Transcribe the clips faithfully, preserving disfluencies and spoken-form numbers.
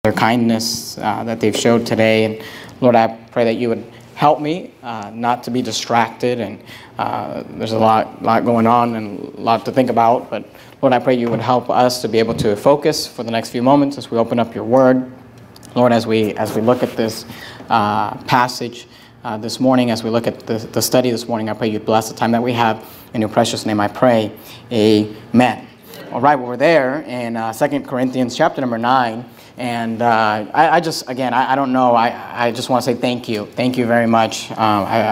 their kindness uh, that they've showed today. And Lord, I pray that you would help me uh, not to be distracted. And uh, there's a lot, lot going on and a lot to think about. But Lord, I pray you would help us to be able to focus for the next few moments as we open up your word. Lord, as we as we look at this uh, passage uh, this morning, as we look at the, the study this morning, I pray you bless the time that we have. In your precious name I pray, amen. All right, well, we're there in uh, Second Corinthians chapter number nine. And uh, I, I just, again, I, I don't know, I, I just want to say thank you. Thank you very much. Um, I,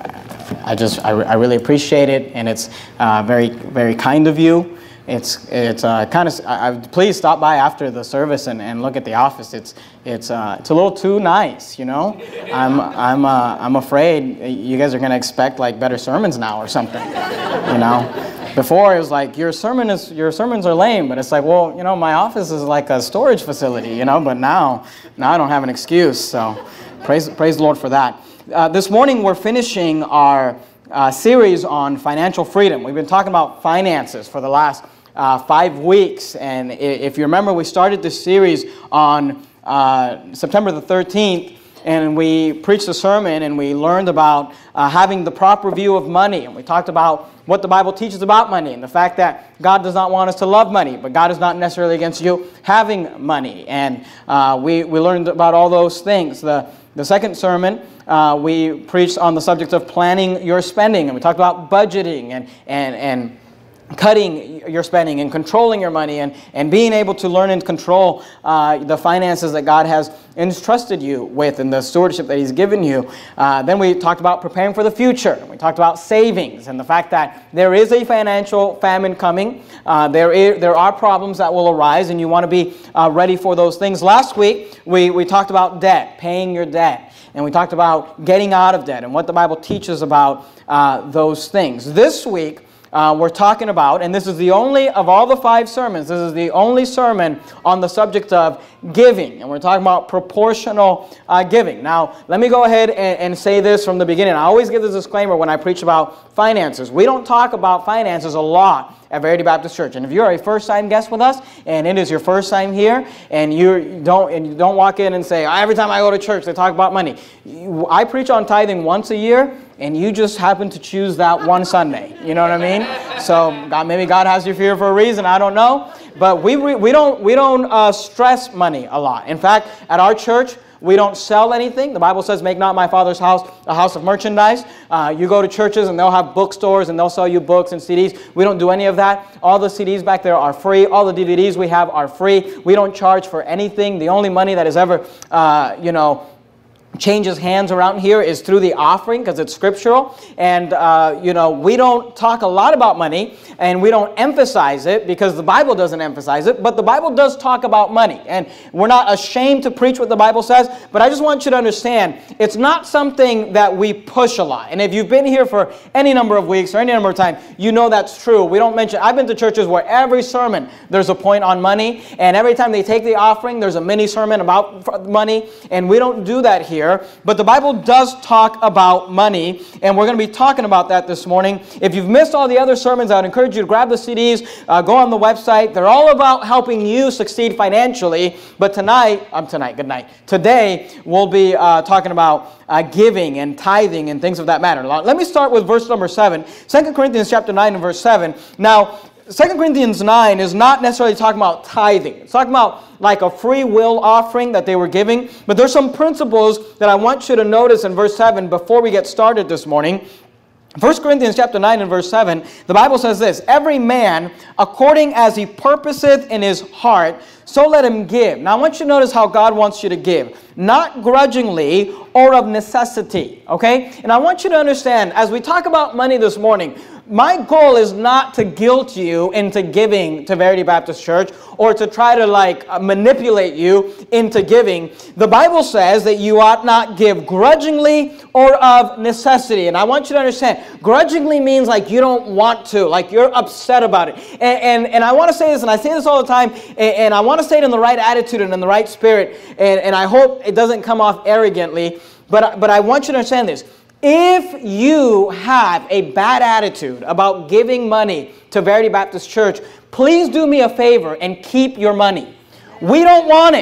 I, I just, I, I really appreciate it, and it's uh, very, very kind of you. It's, it's uh, kind of, I, I, please stop by after the service and, and look at the office. It's, it's, uh, it's a little too nice, you know? I'm, I'm, uh, I'm afraid you guys are going to expect like better sermons now or something, you know? Before, it was like, your sermon is your sermons are lame, but it's like, well, you know, my office is like a storage facility, you know, but now, now I don't have an excuse, so praise, praise the Lord for that. Uh, this morning, we're finishing our uh, series on financial freedom. We've been talking about finances for the last uh, five weeks, and if you remember, we started this series on uh, September the thirteenth, and we preached a sermon, and we learned about uh, having the proper view of money, and we talked about what the Bible teaches about money, and the fact that God does not want us to love money, but God is not necessarily against you having money. And uh, we, we learned about all those things. The, the second sermon, uh, we preached on the subject of planning your spending, and we talked about budgeting and, and, and cutting your spending and controlling your money and, and being able to learn and control uh, the finances that God has entrusted you with and the stewardship that He's given you. Uh, then we talked about preparing for the future. We talked about savings and the fact that there is a financial famine coming. Uh, there, is, there are problems that will arise, and you want to be uh, ready for those things. Last week, we, we talked about debt, paying your debt. And we talked about getting out of debt and what the Bible teaches about uh, those things. This week, Uh, we're talking about, and this is the only, of all the five sermons, this is the only sermon on the subject of giving. And we're talking about proportional uh, giving. Now, let me go ahead and, and say this from the beginning. I always give this disclaimer when I preach about finances. We don't talk about finances a lot at Verity Baptist Church. And if you're a first-time guest with us, and it is your first time here, and you don't and you don't walk in and say, every time I go to church, they talk about money. I preach on tithing once a year, and you just happen to choose that one Sunday. You know what I mean? So God, maybe God has you here for a reason. I don't know. But we we don't we don't uh, stress money a lot. In fact, at our church, we don't sell anything. The Bible says, make not my Father's house a house of merchandise. Uh, you go to churches and they'll have bookstores and they'll sell you books and C Ds. We don't do any of that. All the C Ds back there are free. All the D V Ds we have are free. We don't charge for anything. The only money that is ever, uh, you know, changes hands around here is through the offering, because it's scriptural. And uh, you know, we don't talk a lot about money, and we don't emphasize it because the Bible doesn't emphasize it, but the Bible does talk about money, and we're not ashamed to preach what the Bible says. But I just want you to understand, it's not something that we push a lot. And if you've been here for any number of weeks or any number of time, you know that's true. We don't mention, I've been to churches where every sermon there's a point on money, and every time they take the offering there's a mini sermon about money, and we don't do that here. But the Bible does talk about money, and we're going to be talking about that this morning. If you've missed all the other sermons, I would encourage you to grab the C Ds, uh, go on the website. They're all about helping you succeed financially. But tonight, um, tonight, good night. Today, we'll be uh, talking about uh, giving and tithing and things of that matter. Let me start with verse number seven. Second Corinthians chapter nine and verse seven. Now, Second Corinthians nine is not necessarily talking about tithing. It's talking about like a free will offering that they were giving. But there's some principles that I want you to notice in verse seven before we get started this morning. First Corinthians chapter nine and verse seven, the Bible says this, every man according as he purposeth in his heart, so let him give. Now I want you to notice how God wants you to give. Not grudgingly or of necessity. Okay? And I want you to understand, as we talk about money this morning, my goal is not to guilt you into giving to Verity Baptist Church or to try to like manipulate you into giving. The Bible says that you ought not give grudgingly or of necessity. And I want you to understand, grudgingly means like you don't want to, like you're upset about it. And, and, and I want to say this, and I say this all the time, and, and I want to say it in the right attitude and in the right spirit, and, and I hope it doesn't come off arrogantly, but, but I want you to understand this. If you have a bad attitude about giving money to Verity Baptist Church, please do me a favor and keep your money. We don't want it.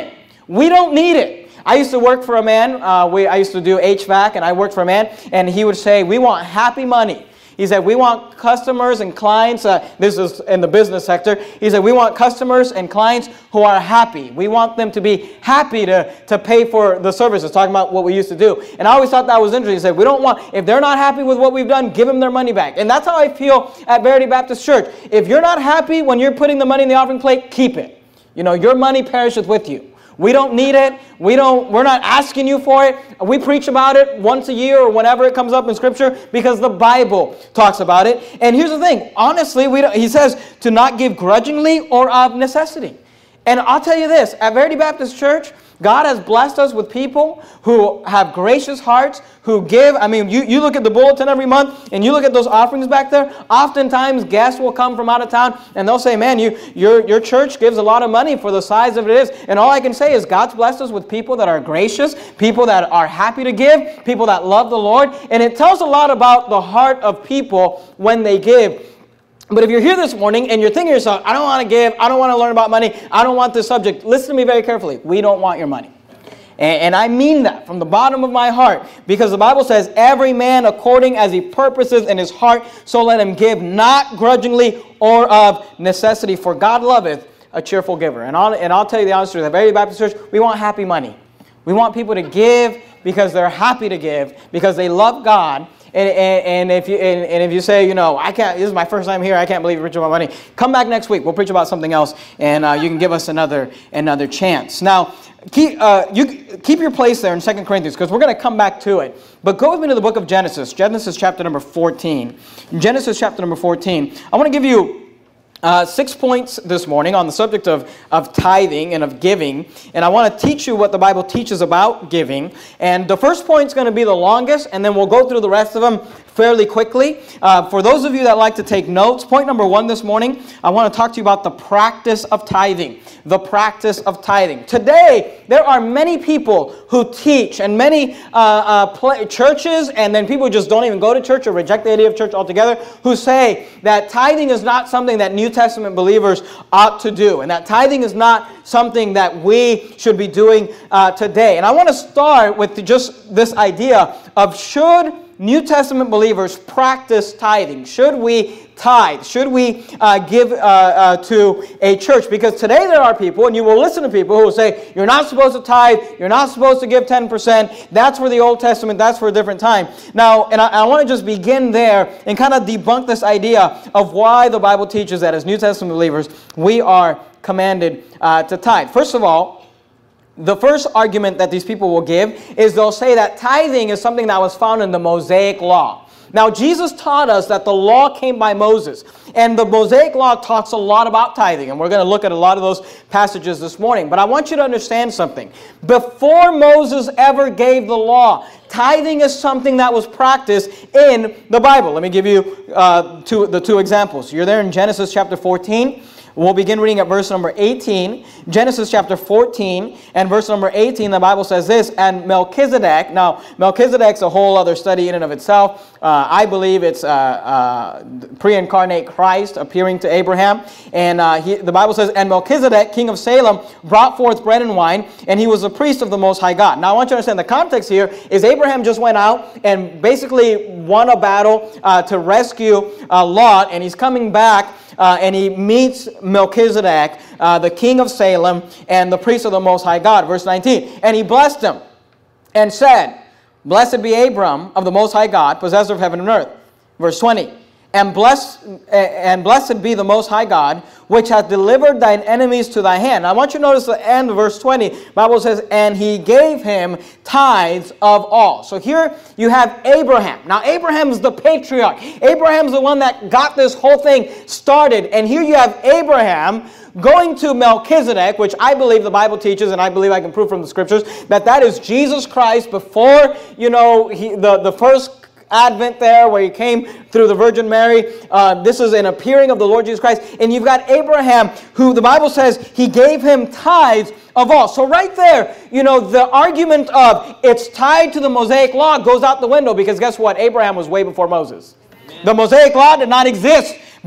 We don't need it. I used to work for a man. Uh, we, I used to do H V A C, and I worked for a man, and he would say, we want happy money. He said, we want customers and clients, uh, this is in the business sector, he said, we want customers and clients who are happy. We want them to be happy to, to pay for the services, talking about what we used to do. And I always thought that was interesting. He said, we don't want, if they're not happy with what we've done, give them their money back. And that's how I feel at Verity Baptist Church. If you're not happy when you're putting the money in the offering plate, keep it. You know, your money perisheth with you. We don't need it. We don't, we're not asking you for it. We preach about it once a year or whenever it comes up in Scripture because the Bible talks about it. And here's the thing. Honestly, we don't, he says to not give grudgingly or of necessity. And I'll tell you this. At Verity Baptist Church, God has blessed us with people who have gracious hearts, who give. I mean, you, you look at the bulletin every month, and you look at those offerings back there. Oftentimes, guests will come from out of town, and they'll say, man, you, your, your church gives a lot of money for the size of it is. And all I can say is God's blessed us with people that are gracious, people that are happy to give, people that love the Lord. And it tells a lot about the heart of people when they give. But if you're here this morning and you're thinking to yourself, I don't want to give, I don't want to learn about money, I don't want this subject, listen to me very carefully. We don't want your money. And, and I mean that from the bottom of my heart, because the Bible says, every man according as he purposes in his heart, so let him give, not grudgingly or of necessity, for God loveth a cheerful giver. And I'll, and I'll tell you the honest truth, at Verity Baptist Church, we want happy money. We want people to give because they're happy to give, because they love God. And, and, and, if you, and, and if you say, you know, I can't, this is my first time here, I can't believe you're preaching about money, come back next week. We'll preach about something else, and uh, you can give us another another chance. Now, keep, uh, you, keep your place there in Second Corinthians, because we're going to come back to it. But go with me to the book of Genesis, Genesis chapter number fourteen. Genesis chapter number fourteen. I want to give you Uh, six points this morning on the subject of, of tithing and of giving. And I want to teach you what the Bible teaches about giving. And the first point is going to be the longest, and then we'll go through the rest of them fairly quickly. Uh, for those of you that like to take notes, point number one this morning, I want to talk to you about the practice of tithing. The practice of tithing. Today, there are many people who teach, and many uh, uh, play, churches, and then people who just don't even go to church or reject the idea of church altogether, who say that tithing is not something that New Testament believers ought to do, and that tithing is not something that we should be doing uh, today. And I want to start with just this idea of, should New Testament believers practice tithing? Should we tithe? Should we uh, give uh, uh, to a church? Because today there are people, and you will listen to people who will say, you're not supposed to tithe, you're not supposed to give ten percent, that's for the Old Testament, that's for a different time. Now, and I, I want to just begin there and kind of debunk this idea of why the Bible teaches that as New Testament believers, we are commanded uh, to tithe. First of all, the first argument that these people will give is they'll say that tithing is something that was found in the Mosaic Law. Now, Jesus taught us that the law came by Moses, and the Mosaic Law talks a lot about tithing, and we're going to look at a lot of those passages this morning. But I want you to understand something. Before Moses ever gave the law, tithing is something that was practiced in the Bible. Let me give you uh, two, the two examples. You're there in Genesis chapter fourteen. We'll begin reading at verse number eighteen. Genesis chapter fourteen and verse number eighteen, the Bible says this, and Melchizedek, now Melchizedek's a whole other study in and of itself. Uh, I believe it's uh, uh, pre-incarnate Christ appearing to Abraham. And uh, he, the Bible says, and Melchizedek, king of Salem, brought forth bread and wine, and he was a priest of the Most High God. Now I want you to understand the context here is Abraham just went out and basically won a battle uh, to rescue uh, Lot, and he's coming back. Uh, and he meets Melchizedek, uh, the king of Salem, and the priest of the Most High God. Verse nineteen. And he blessed him and said, blessed be Abram of the Most High God, possessor of heaven and earth. Verse twenty. And blessed, and blessed be the Most High God, which hath delivered thine enemies to thy hand. Now, I want you to notice the end of verse twenty. The Bible says, and he gave him tithes of all. So here you have Abraham. Now, Abraham's the patriarch. Abraham's the one that got this whole thing started. And here you have Abraham going to Melchizedek, which I believe the Bible teaches, and I believe I can prove from the Scriptures, that that is Jesus Christ before, you know, he, the, the first Advent there, where he came through the Virgin Mary. Uh, this is an appearing of the Lord Jesus Christ. And you've got Abraham, who the Bible says he gave him tithes of all. So right there, you know, the argument of it's tied to the Mosaic Law goes out the window, because guess what? Abraham was way before Moses. Amen. The Mosaic Law did not exist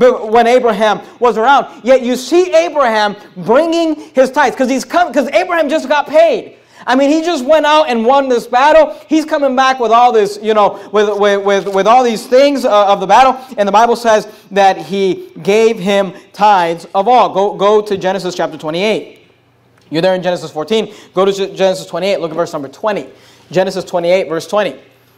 but when Abraham was around. Yet you see Abraham bringing his tithes because he's come because Abraham just got paid. I mean, he just went out and won this battle. He's coming back with all this, you know, with, with, with, with all these things uh, of the battle. And the Bible says that he gave him tithes of all. Go, go to Genesis chapter twenty-eight. You're there in Genesis fourteen. Go to Genesis twenty-eight. Look at verse number twenty. Genesis twenty-eight, verse twenty.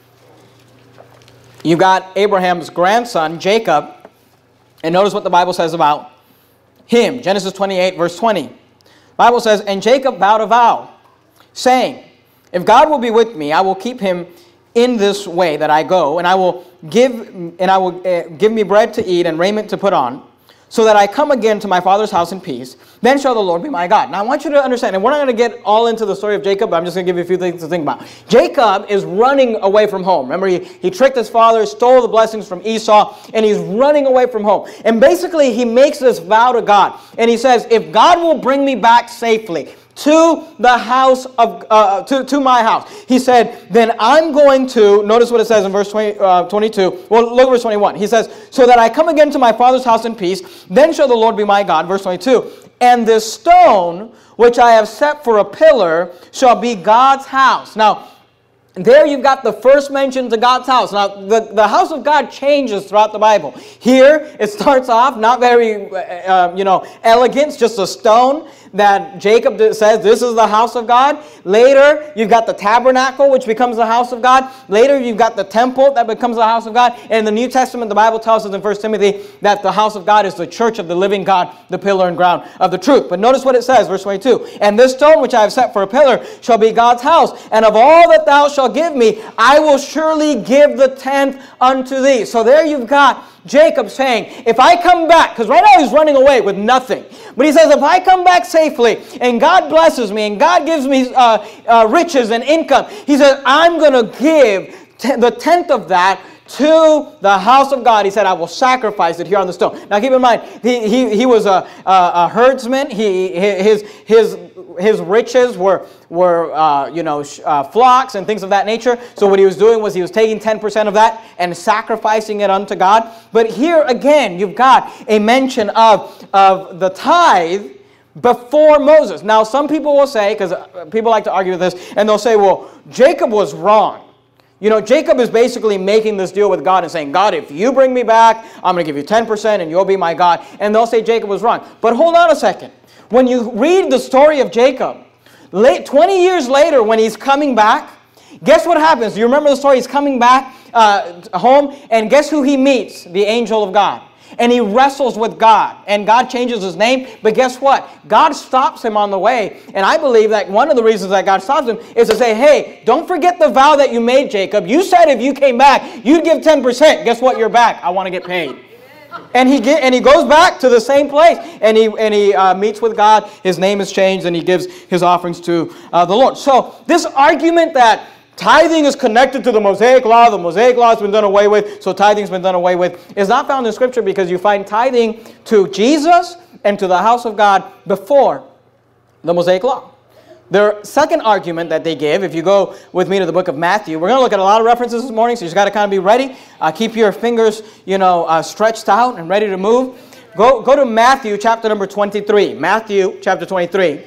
You got Abraham's grandson, Jacob. And notice what the Bible says about him. Genesis twenty-eight, verse twenty. The Bible says, and Jacob vowed a vow, saying, if God will be with me, I will keep him in this way that I go, and I will give and I will uh, give me bread to eat and raiment to put on, so that I come again to my father's house in peace. Then shall the Lord be my God. Now I want you to understand, and we're not going to get all into the story of Jacob, but I'm just going to give you a few things to think about. Jacob is running away from home. Remember, he, he tricked his father, stole the blessings from Esau, and he's running away from home. And basically, he makes this vow to God. And he says, if God will bring me back safely to the house of, uh, to, to my house. He said, then I'm going to, notice what it says in verse twenty, uh, twenty-two. Well, look at verse twenty-one. He says, so that I come again to my father's house in peace, then shall the Lord be my God. Verse twenty-two. And this stone, which I have set for a pillar, shall be God's house. Now, there you've got the first mention to God's house. Now, the, the house of God changes throughout the Bible. Here, it starts off not very, uh, you know, elegant, just a stone that Jacob says, this is the house of God. Later, you've got the tabernacle, which becomes the house of God. Later, you've got the temple that becomes the house of God. And in the New Testament, the Bible tells us in First Timothy that the house of God is the church of the living God, the pillar and ground of the truth. But notice what it says, verse twenty-two. And this stone which I have set for a pillar shall be God's house. And of all that thou shalt give me, I will surely give the tenth unto thee. So there you've got Jacob saying, if I come back, because right now he's running away with nothing. But he says, if I come back safely and God blesses me and God gives me uh, uh, riches and income, he says, I'm going to give t- the tenth of that to the house of God. He said, I will sacrifice it here on the stone. Now keep in mind, he, he, he was a, a, a herdsman. He, his, his, his riches were, were uh, you know, uh, flocks and things of that nature. So what he was doing was he was taking ten percent of that and sacrificing it unto God. But here again, you've got a mention of, of the tithe before Moses. Now some people will say, because people like to argue with this, and they'll say, well, Jacob was wrong. You know, Jacob is basically making this deal with God and saying, God, if you bring me back, I'm going to give you ten percent and you'll be my God. And they'll say Jacob was wrong. But hold on a second. When you read the story of Jacob, late, twenty years later when he's coming back, guess what happens? You remember the story? He's coming back uh, home, and guess who he meets? The angel of God. And he wrestles with God, and God changes his name. But guess what? God stops him on the way. And I believe that one of the reasons that God stops him is to say, hey, don't forget the vow that you made, Jacob. You said if you came back, you'd give ten percent. Guess what? You're back. I want to get paid. And he get, and he goes back to the same place, and he and he uh, meets with God. His name is changed, and he gives his offerings to uh, the Lord. So this argument that tithing is connected to the Mosaic Law, the Mosaic Law has been done away with, so tithing has been done away with, is not found in Scripture, because you find tithing to Jesus and to the house of God before the Mosaic Law. Their second argument that they give, if you go with me to the book of Matthew, we're going to look at a lot of references this morning, so you just got to kind of be ready. Uh, keep your fingers, you know, uh, stretched out and ready to move. Go, go to Matthew chapter number twenty-three. Matthew chapter twenty-three.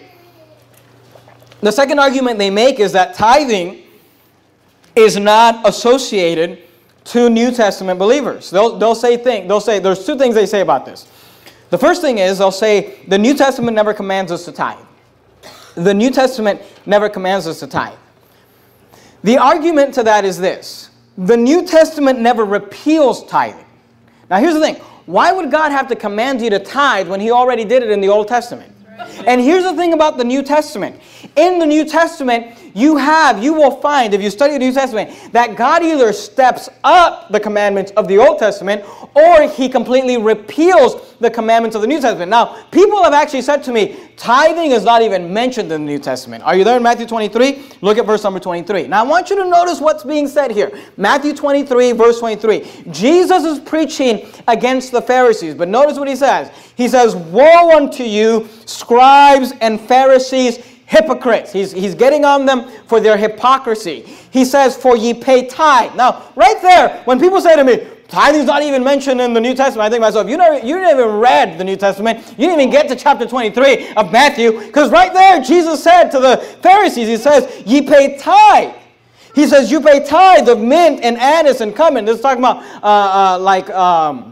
The second argument they make is that tithing is not associated to New Testament believers. They'll, they'll say thing, they'll say there's two things they say about this. The first thing is they'll say the New Testament never commands us to tithe. The New Testament never commands us to tithe. The argument to that is this: the New Testament never repeals tithing. Now here's the thing: why would God have to command you to tithe when He already did it in the Old Testament? And here's the thing about the New Testament. In the New Testament, you have, you will find, if you study the New Testament, that God either steps up the commandments of the Old Testament, or He completely repeals the commandments of the New Testament. Now, people have actually said to me, tithing is not even mentioned in the New Testament. Are you there in Matthew twenty-three? Look at verse number twenty-three. Now, I want you to notice what's being said here. Matthew twenty-three, verse twenty-three. Jesus is preaching against the Pharisees, but notice what He says. He says, woe unto you, scribes and Pharisees, hypocrites. He's, he's getting on them for their hypocrisy. He says, for ye pay tithe. Now, right there, when people say to me, tithing's not even mentioned in the New Testament. I think to myself, you never, you never even read the New Testament. You didn't even get to chapter twenty-three of Matthew, because right there, Jesus said to the Pharisees, he says, ye pay tithe. He says, you pay tithe of mint and anise and cumin. This is talking about uh, uh, like... Um,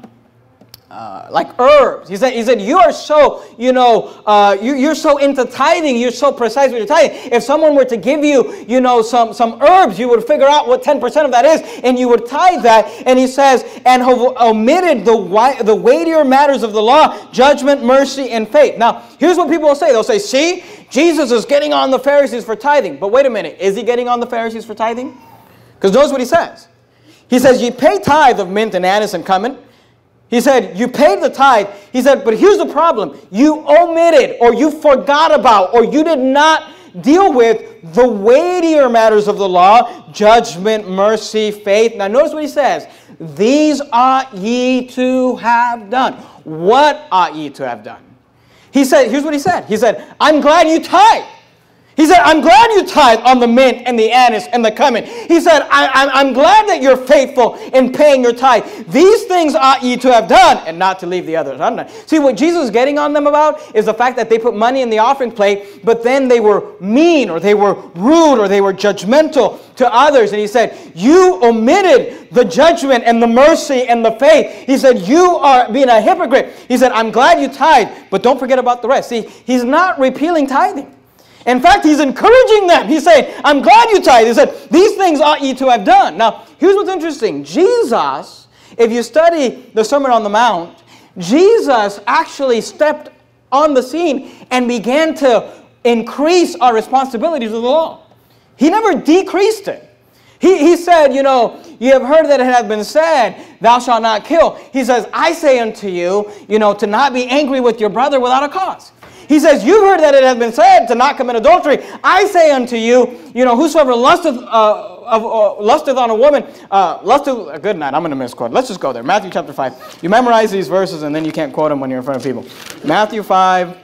Uh, like herbs. He said, he said, you are so, you know, uh, you, you're so into tithing. You're so precise with your tithing. If someone were to give you, you know, some, some herbs, you would figure out what ten percent of that is, and you would tithe that. And he says, and have omitted the, the weightier matters of the law, judgment, mercy, and faith. Now, here's what people will say. They'll say, see, Jesus is getting on the Pharisees for tithing. But wait a minute. Is he getting on the Pharisees for tithing? Because notice what he says. He says, ye pay tithe of mint and anise and cumin. He said, you paid the tithe. He said, but here's the problem. You omitted, or you forgot about, or you did not deal with the weightier matters of the law, judgment, mercy, faith. Now notice what he says. These ought ye to have done. What ought ye to have done? He said, here's what he said. He said, I'm glad you tithe. He said, I'm glad you tithe on the mint and the anise and the cumin. He said, I, I, I'm glad that you're faithful in paying your tithe. These things ought ye to have done, and not to leave the others undone. See, what Jesus is getting on them about is the fact that they put money in the offering plate, but then they were mean, or they were rude, or they were judgmental to others. And he said, you omitted the judgment and the mercy and the faith. He said, you are being a hypocrite. He said, I'm glad you tithe, but don't forget about the rest. See, he's not repealing tithing. In fact, he's encouraging them. He's saying, I'm glad you tithe. He said, these things ought ye to have done. Now, here's what's interesting. Jesus, if you study the Sermon on the Mount, Jesus actually stepped on the scene and began to increase our responsibilities of the law. He never decreased it. He, he said, you know, you have heard that it hath been said, thou shalt not kill. He says, I say unto you, you know, to not be angry with your brother without a cause. He says, you've heard that it has been said to not commit adultery. I say unto you, you know, whosoever lusteth, uh, of, uh, lusteth on a woman, uh, lusteth, uh, good night, I'm going to misquote. Let's just go there. Matthew chapter five. You memorize these verses and then you can't quote them when you're in front of people. Matthew five,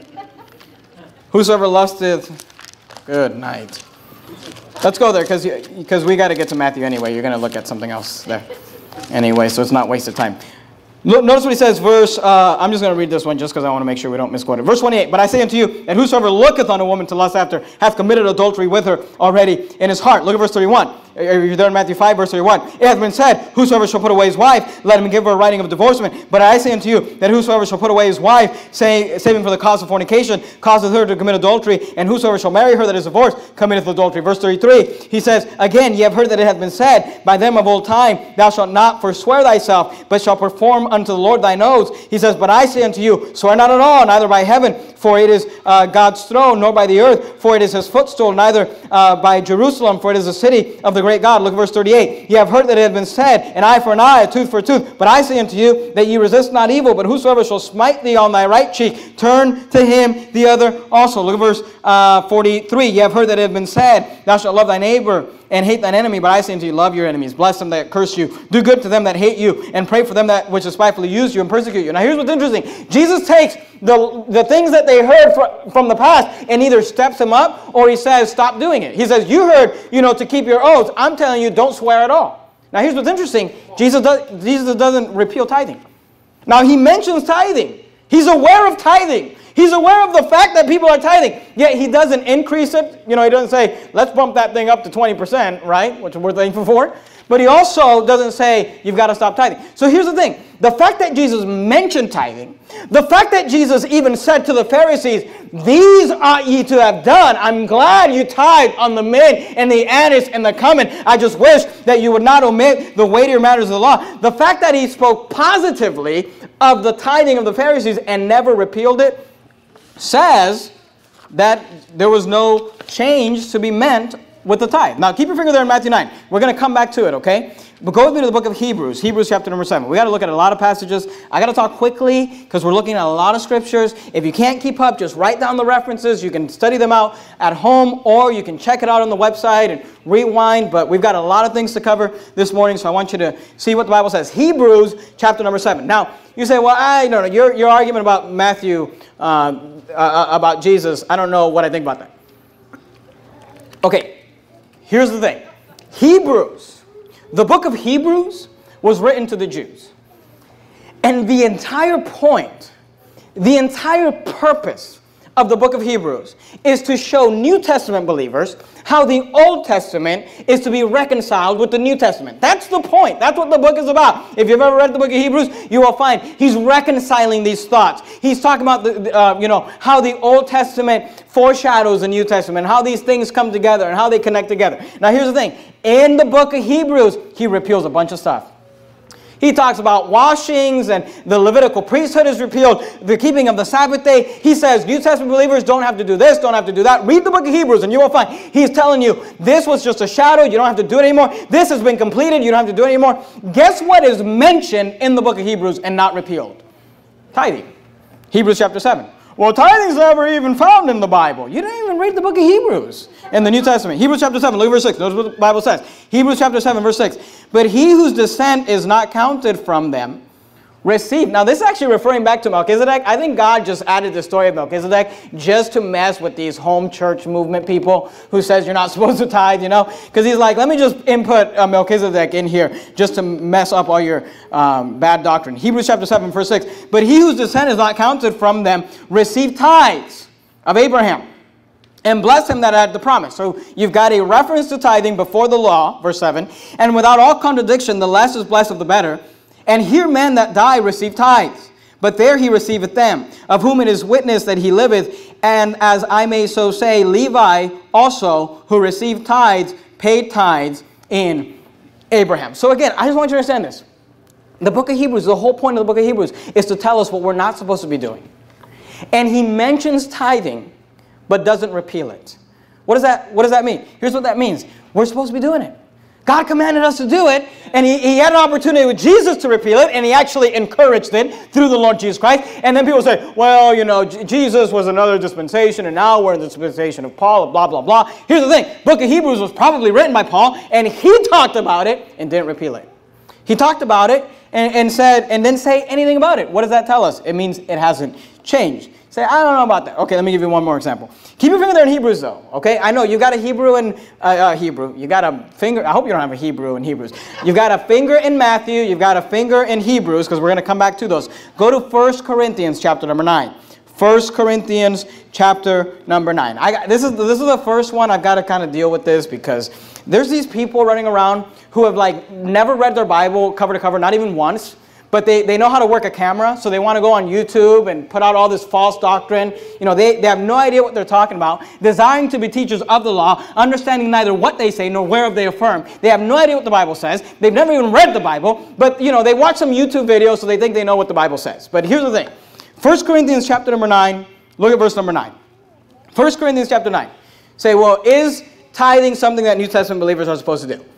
whosoever lusteth, good night. Let's go there because because we got to get to Matthew anyway. You're going to look at something else there anyway, so it's not wasted time. Notice what he says, verse, uh, I'm just going to read this one just because I want to make sure we don't misquote it. Verse twenty-eight, but I say unto you, that whosoever looketh on a woman to lust after, hath committed adultery with her already in his heart. Look at verse thirty-one. You're there in Matthew five, verse thirty-one. It hath been said, whosoever shall put away his wife, let him give her a writing of divorcement. But I say unto you, that whosoever shall put away his wife, say, saving for the cause of fornication, causeth her to commit adultery, and whosoever shall marry her that is divorced, committeth adultery. Verse thirty-three, he says, again, ye have heard that it hath been said by them of old time, thou shalt not forswear thyself, but shalt perform unto the Lord thine oaths. He says, but I say unto you, swear not at all, neither by heaven, for it is uh, God's throne, nor by the earth, for it is his footstool, neither uh, by Jerusalem, for it is the city of the great God. Look at verse thirty-eight. Ye have heard that it hath been said, an eye for an eye, a tooth for a tooth. But I say unto you, that ye resist not evil, but whosoever shall smite thee on thy right cheek, turn to him the other also. Look at verse uh, forty-three. Ye have heard that it hath been said, thou shalt love thy neighbor, and hate thine enemy. But I say unto you, love your enemies, bless them that curse you, do good to them that hate you, and pray for them that which despitefully use you and persecute you. Now here's what's interesting. Jesus takes the, the things that they heard from, from the past and either steps them up or he says, stop doing it. He says, you heard, you know, to keep your oaths. I'm telling you, don't swear at all. Now here's what's interesting. Jesus, does, Jesus doesn't repeal tithing. Now he mentions tithing. He's aware of tithing. He's aware of the fact that people are tithing, yet he doesn't increase it. You know, he doesn't say, let's bump that thing up to twenty percent, right, which we're thankful for. But he also doesn't say, you've got to stop tithing. So here's the thing. The fact that Jesus mentioned tithing, the fact that Jesus even said to the Pharisees, these ought ye to have done. I'm glad you tithe on the mint and the anise and the cumin. I just wish that you would not omit the weightier matters of the law. The fact that he spoke positively of the tithing of the Pharisees and never repealed it says that there was no change to be meant with the tithe. Now, keep your finger there in Matthew nine. We're going to come back to it, okay? But go with me to the book of Hebrews, Hebrews chapter number seven. We got to look at a lot of passages. I got to talk quickly because we're looking at a lot of scriptures. If you can't keep up, just write down the references. You can study them out at home, or you can check it out on the website and rewind. But we've got a lot of things to cover this morning, so I want you to see what the Bible says. Hebrews chapter number seven. Now, you say, well, I don't know. Your, your argument about Matthew, uh, uh, about Jesus, I don't know what I think about that. Okay, here's the thing. Hebrews. The book of Hebrews was written to the Jews. And the entire point, the entire purpose of the book of Hebrews is to show New Testament believers how the Old Testament is to be reconciled with the New Testament. That's the point. That's what the book is about. If you've ever read the book of Hebrews, you will find he's reconciling these thoughts. He's talking about the, uh, you know, how the Old Testament foreshadows the New Testament, how these things come together and how they connect together. Now here's the thing. In the book of Hebrews, he repeals a bunch of stuff. He talks about washings, and the Levitical priesthood is repealed, the keeping of the Sabbath day. He says New Testament believers don't have to do this, don't have to do that. Read the book of Hebrews and you will find he's telling you this was just a shadow. You don't have to do it anymore. This has been completed. You don't have to do it anymore. Guess what is mentioned in the book of Hebrews and not repealed? Tithing. Hebrews chapter seven. Well, tithing's never even found in the Bible. You didn't even read the book of Hebrews in the New Testament. Hebrews chapter seven, look at verse six. Notice what the Bible says. Hebrews chapter seven, verse six. But he whose descent is not counted from them received. Now, this is actually referring back to Melchizedek. I think God just added the story of Melchizedek just to mess with these home church movement people who says you're not supposed to tithe, you know. Because he's like, let me just input uh, Melchizedek in here just to mess up all your um, bad doctrine. Hebrews chapter seven, verse six. But he whose descent is not counted from them received tithes of Abraham and blessed him that had the promise. So you've got a reference to tithing before the law, verse seven. And without all contradiction, the less is blessed of the better. And here men that die receive tithes, but there he receiveth them, of whom it is witness that he liveth. And as I may so say, Levi also, who received tithes, paid tithes in Abraham. So again, I just want you to understand this. The book of Hebrews, the whole point of the book of Hebrews is to tell us what we're not supposed to be doing. And he mentions tithing, but doesn't repeal it. What does that, what does that mean? Here's what that means. We're supposed to be doing it. God commanded us to do it, and he, he had an opportunity with Jesus to repeal it, and he actually encouraged it through the Lord Jesus Christ. And then people say, well, you know, J Jesus was another dispensation, and now we're in the dispensation of Paul, blah, blah, blah. Here's the thing. Book of Hebrews was probably written by Paul, and he talked about it and didn't repeal it. He talked about it and, and said, and didn't say anything about it. What does that tell us? It means it hasn't changed. Say, I don't know about that. Okay, let me give you one more example. Keep your finger there in Hebrews, though. Okay, I know you got a Hebrew in uh, uh, Hebrew. You got a finger. I hope you don't have a Hebrew in Hebrews. You've got a finger in Matthew. You've got a finger in Hebrews, because we're going to come back to those. Go to First Corinthians chapter number nine. First Corinthians chapter number nine. I got, this is this is the first one. I've got to kind of deal with this because there's these people running around who have like never read their Bible cover to cover, not even once. But they, they know how to work a camera, so they want to go on YouTube and put out all this false doctrine. You know, they, they have no idea what they're talking about, desiring to be teachers of the law, understanding neither what they say nor whereof they affirm. They have no idea what the Bible says. They've never even read the Bible, but, you know, they watch some YouTube videos, so they think they know what the Bible says. But here's the thing. First Corinthians chapter number nine, look at verse number nine. First Corinthians chapter nine. Say, well, is tithing something that New Testament believers are supposed to do?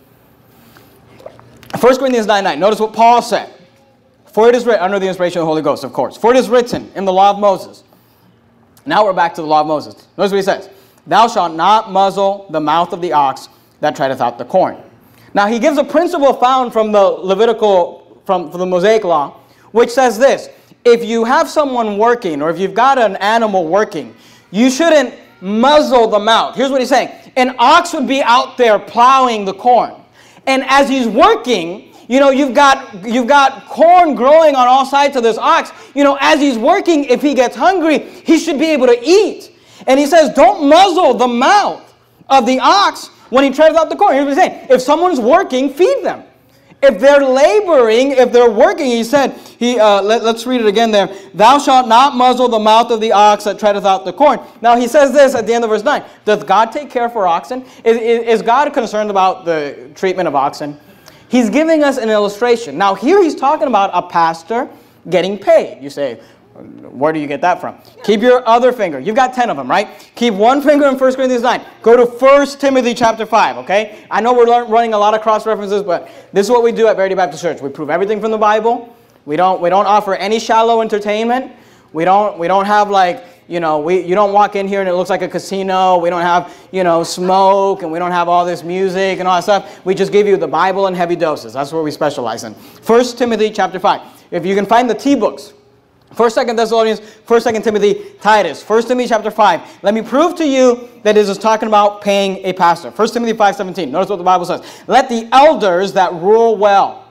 First Corinthians nine nine. Notice what Paul said. For it is written, under the inspiration of the Holy Ghost, of course. For it is written in the law of Moses. Now we're back to the law of Moses. Notice what he says. Thou shalt not muzzle the mouth of the ox that treadeth out the corn. Now he gives a principle found from the Levitical, from, from the Mosaic law, which says this. If you have someone working, or if you've got an animal working, you shouldn't muzzle the mouth. Here's what he's saying. An ox would be out there plowing the corn. And as he's working, you know, you've got, you've got corn growing on all sides of this ox. You know, as he's working, if he gets hungry, he should be able to eat. And he says, don't muzzle the mouth of the ox when he treads out the corn. Here's what he's saying. If someone's working, feed them. If they're laboring, if they're working, he said, he, uh, let, let's read it again there. Thou shalt not muzzle the mouth of the ox that treadeth out the corn. Now he says this at the end of verse nine. Does God take care for oxen? Is, is, is God concerned about the treatment of oxen? He's giving us an illustration. Now here he's talking about a pastor getting paid. You say, where do you get that from? Keep your other finger. You've got ten of them, right? Keep one finger in First Corinthians nine. Go to First Timothy chapter five, okay? I know we're running a lot of cross-references, but this is what we do at Verity Baptist Church. We prove everything from the Bible. We don't, we don't offer any shallow entertainment. We don't, we don't have like, you know, we, you don't walk in here and it looks like a casino. We don't have, you know, smoke, and we don't have all this music and all that stuff. We just give you the Bible in heavy doses. That's what we specialize in. First Timothy chapter five. If you can find the T-books, First, Second Thessalonians, First, Second Timothy, Titus. First Timothy chapter five. Let me prove to you that this is talking about paying a pastor. First Timothy five seventeen. Notice what the Bible says. Let the elders that rule well.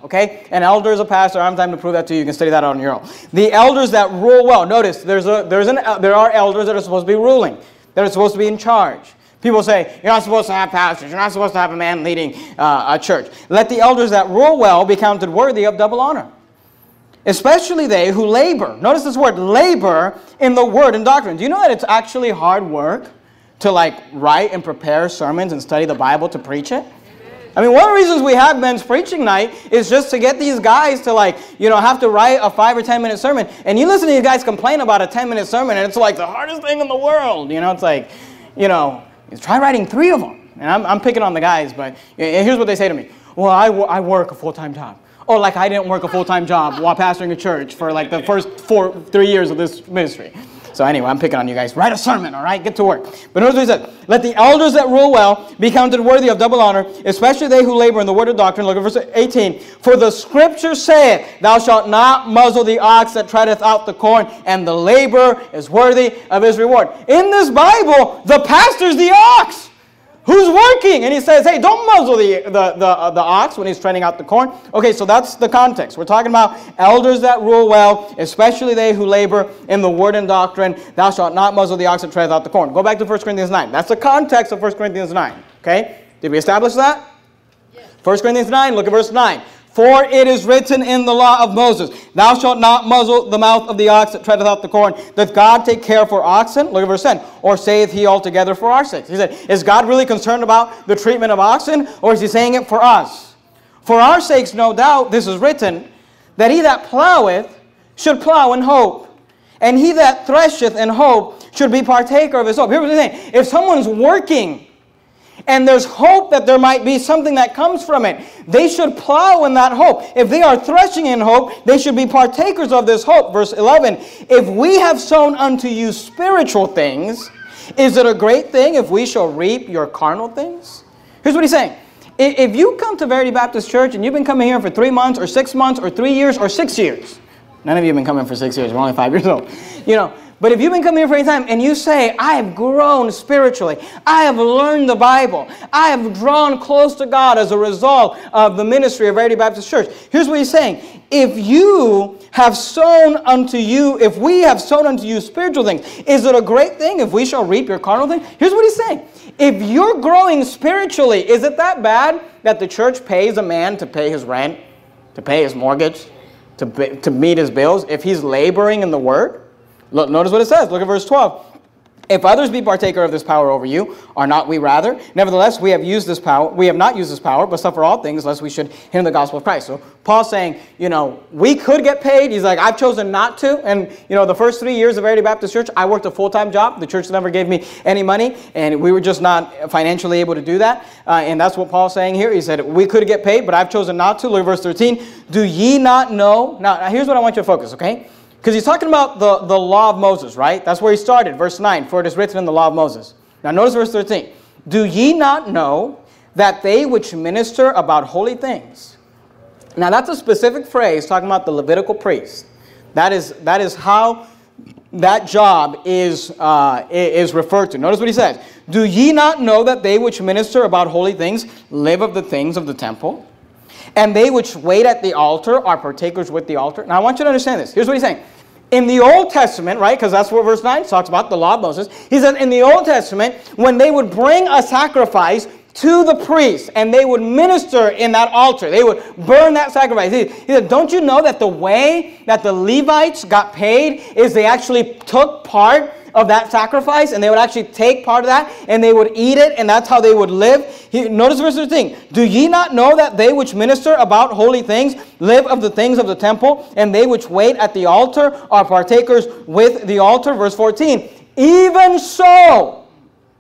okay? An elder is a pastor. I don't have time to prove that to you. You can study that on your own. The elders that rule well. Notice, there's a, there's an, there are elders that are supposed to be ruling, that are supposed to be in charge. People say, you're not supposed to have pastors. You're not supposed to have a man leading uh, a church. Let the elders that rule well be counted worthy of double honor, especially they who labor. Notice this word, labor in the word and doctrine. Do you know that it's actually hard work to like write and prepare sermons and study the Bible to preach it? I mean, one of the reasons we have men's preaching night is just to get these guys to like, you know, have to write a five or ten minute sermon. And you listen to these guys complain about a ten minute sermon and it's like the hardest thing in the world. You know, it's like, you know, try writing three of them. And I'm, I'm picking on the guys, but here's what they say to me. Well, I, I work a full-time job. Or like I didn't work a full-time job while pastoring a church for like the first four, three years of this ministry. So anyway, I'm picking on you guys. Write a sermon, all right? Get to work. But notice what he said. Let the elders that rule well be counted worthy of double honor, especially they who labor in the word of doctrine. Look at verse eighteen. For the scripture saith, thou shalt not muzzle the ox that treadeth out the corn, and the labor is worthy of his reward. In this Bible, the pastor's the ox who's working. And he says, hey, don't muzzle the, the, the, uh, the ox when he's treading out the corn. Okay, so that's the context. We're talking about elders that rule well, especially they who labor in the word and doctrine. Thou shalt not muzzle the ox that treadeth out the corn. Go back to First Corinthians nine. That's the context of First Corinthians nine. Okay? Did we establish that? Yes. First Corinthians nine, look at verse nine. For it is written in the law of Moses, thou shalt not muzzle the mouth of the ox that treadeth out the corn. Doth God take care for oxen? Look at verse ten. Or saith he altogether for our sakes? He said, is God really concerned about the treatment of oxen? Or is he saying it for us? For our sakes, no doubt, this is written, that he that ploweth should plow in hope. And he that thresheth in hope should be partaker of his hope. Here's what he's saying. If someone's working, and there's hope that there might be something that comes from it, they should plow in that hope. If they are threshing in hope, they should be partakers of this hope. Verse eleven, if we have sown unto you spiritual things, is it a great thing if we shall reap your carnal things? Here's what he's saying. If you come to Verity Baptist Church and you've been coming here for three months or six months or three years or six years, none of you have been coming for six years, we're only five years old, you know, but if you've been coming here for any time and you say, I have grown spiritually, I have learned the Bible, I have drawn close to God as a result of the ministry of Verity Baptist Church. Here's what he's saying. If you have sown unto you, if we have sown unto you spiritual things, is it a great thing if we shall reap your carnal thing? Here's what he's saying. If you're growing spiritually, is it that bad that the church pays a man to pay his rent, to pay his mortgage, to, to meet his bills, if he's laboring in the word? Look, notice what it says. Look at verse twelve. If others be partaker of this power over you, are not we rather? Nevertheless, we have used this power. We have not used this power, but suffer all things, lest we should hinder the gospel of Christ. So Paul's saying, you know, we could get paid. He's like, I've chosen not to. And, you know, the first three years of Verity Baptist Church, I worked a full-time job. The church never gave me any money, and we were just not financially able to do that. Uh, and that's what Paul's saying here. He said, we could get paid, but I've chosen not to. Look at verse thirteen. Do ye not know? Now, now here's what I want you to focus, okay? Because he's talking about the, the law of Moses, right? That's where he started, verse nine. For it is written in the law of Moses. Now notice verse thirteen. Do ye not know that they which minister about holy things? Now that's a specific phrase talking about the Levitical priest. That is, that is how that job is, uh, is referred to. Notice what he says. Do ye not know that they which minister about holy things live of the things of the temple? And they which wait at the altar are partakers with the altar. Now I want you to understand this. Here's what he's saying. In the Old Testament, right, because that's what verse nine talks about, the law of Moses. He said in the Old Testament, when they would bring a sacrifice to the priest and they would minister in that altar, they would burn that sacrifice. He, he said, don't you know that the way that the Levites got paid is they actually took part of that sacrifice, and they would actually take part of that, and they would eat it, and that's how they would live. He, notice verse thirteen. Do ye not know that they which minister about holy things live of the things of the temple, and they which wait at the altar are partakers with the altar? Verse fourteen. Even so,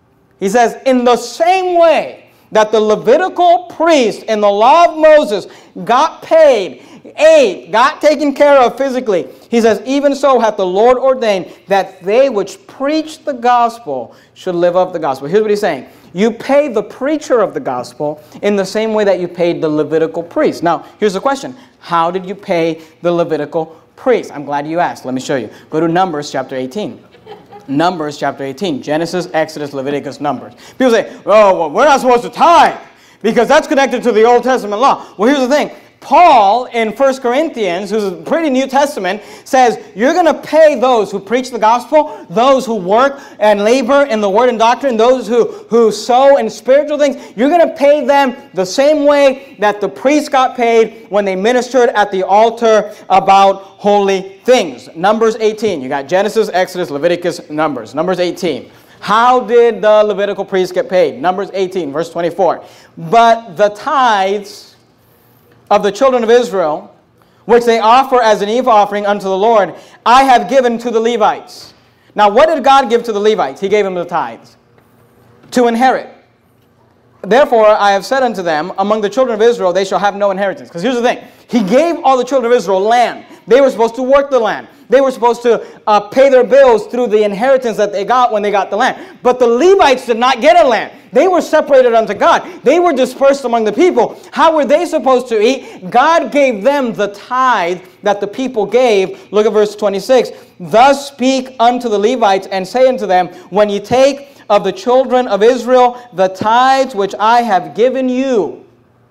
he says, in the same way that the Levitical priest in the law of Moses got paid, ate, got taken care of physically, he says, even so hath the Lord ordained that they which preach the gospel should live of the gospel. Here's what he's saying. You pay the preacher of the gospel in the same way that you paid the Levitical priest. Now, here's the question. How did you pay the Levitical priest? I'm glad you asked. Let me show you. Go to Numbers chapter eighteen. Numbers chapter eighteen. Genesis, Exodus, Leviticus, Numbers. People say, oh, well, we're not supposed to tithe because that's connected to the Old Testament law. Well, here's the thing. Paul in First Corinthians, who's a pretty New Testament, says you're going to pay those who preach the gospel, those who work and labor in the word and doctrine, those who, who sow in spiritual things. You're going to pay them the same way that the priests got paid when they ministered at the altar about holy things. Numbers eighteen. You got Genesis, Exodus, Leviticus, Numbers. Numbers eighteen. How did the Levitical priests get paid? Numbers eighteen, verse twenty-four. But the tithes of the children of Israel, which they offer as an eve offering unto the Lord, I have given to the Levites. Now, what did God give to the Levites? He gave them the tithes to inherit. Therefore, I have said unto them, among the children of Israel, they shall have no inheritance. Because here's the thing. He gave all the children of Israel land. They were supposed to work the land. They were supposed to uh, pay their bills through the inheritance that they got when they got the land. But the Levites did not get a land. They were separated unto God. They were dispersed among the people. How were they supposed to eat? God gave them the tithe that the people gave. Look at verse twenty-six. Thus speak unto the Levites and say unto them, when ye take of the children of Israel the tithes which I have given you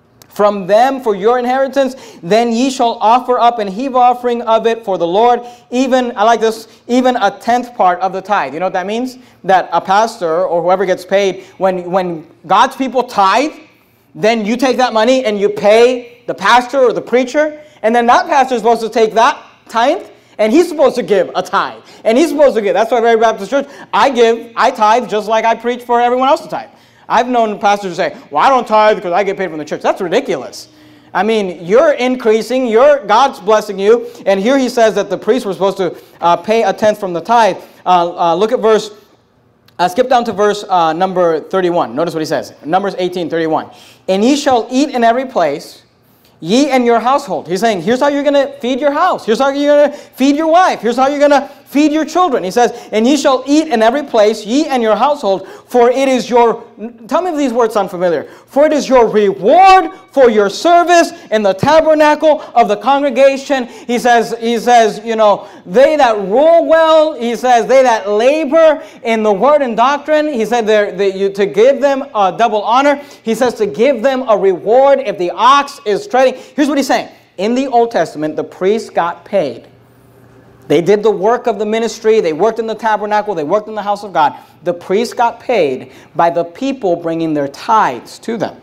from them for your inheritance, then ye shall offer up an heave offering of it for the Lord, even, I like this, even a tenth part of the tithe. You know what that means? That a pastor or whoever gets paid, when, when God's people tithe, then you take that money and you pay the pastor or the preacher, and then that pastor is supposed to take that tithe, and he's supposed to give a tithe. And he's supposed to give. That's why Mary Baptist Church, I give, I tithe just like I preach for everyone else to tithe. I've known pastors say, well, I don't tithe because I get paid from the church. That's ridiculous. I mean, you're increasing, you're, God's blessing you, and here he says that the priests were supposed to uh, pay a tenth from the tithe. Uh, uh, look at verse, uh, skip down to verse uh, number thirty-one. Notice what he says. Numbers eighteen, thirty-one. And ye shall eat in every place, ye and your household. He's saying, here's how you're going to feed your house. Here's how you're going to feed your wife. Here's how you're going to feed your children. He says, and ye shall eat in every place, ye and your household, for it is your, tell me if these words sound familiar, for it is your reward for your service in the tabernacle of the congregation. He says, he says, you know, they that rule well, he says, they that labor in the word and doctrine, he said they're, they, you, to give them a double honor. He says to give them a reward if the ox is treading. Here's what he's saying. In the Old Testament, the priests got paid. They did the work of the ministry. They worked in the tabernacle. They worked in the house of God. The priests got paid by the people bringing their tithes to them.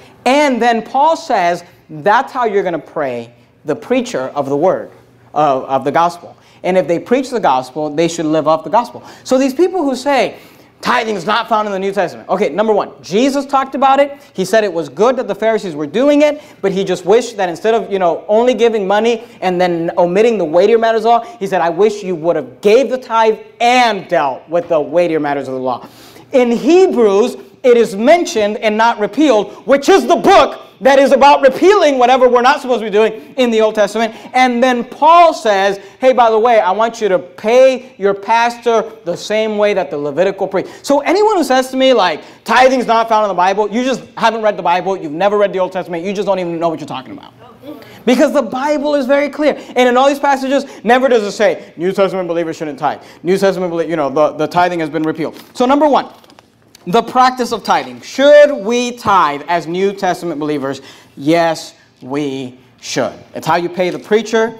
And then Paul says that's how you're going to pray the preacher of the word, of, of the gospel. And if they preach the gospel, they should live up the gospel. So these people who say, tithing is not found in the New Testament. Okay, number one, Jesus talked about it. He said it was good that the Pharisees were doing it, but he just wished that instead of, you know, only giving money and then omitting the weightier matters of the law, he said, I wish you would have gave the tithe and dealt with the weightier matters of the law. In Hebrews, it is mentioned and not repealed, which is the book that is about repealing whatever we're not supposed to be doing in the Old Testament. And then Paul says, hey, by the way, I want you to pay your pastor the same way that the Levitical priest. So anyone who says to me, like, tithing is not found in the Bible, you just haven't read the Bible, you've never read the Old Testament, you just don't even know what you're talking about. Because the Bible is very clear. And in all these passages, never does it say, New Testament believers shouldn't tithe. New Testament, you know, the, the tithing has been repealed. So number one, the practice of tithing. Should we tithe as New Testament believers? Yes, we should. It's how you pay the preacher.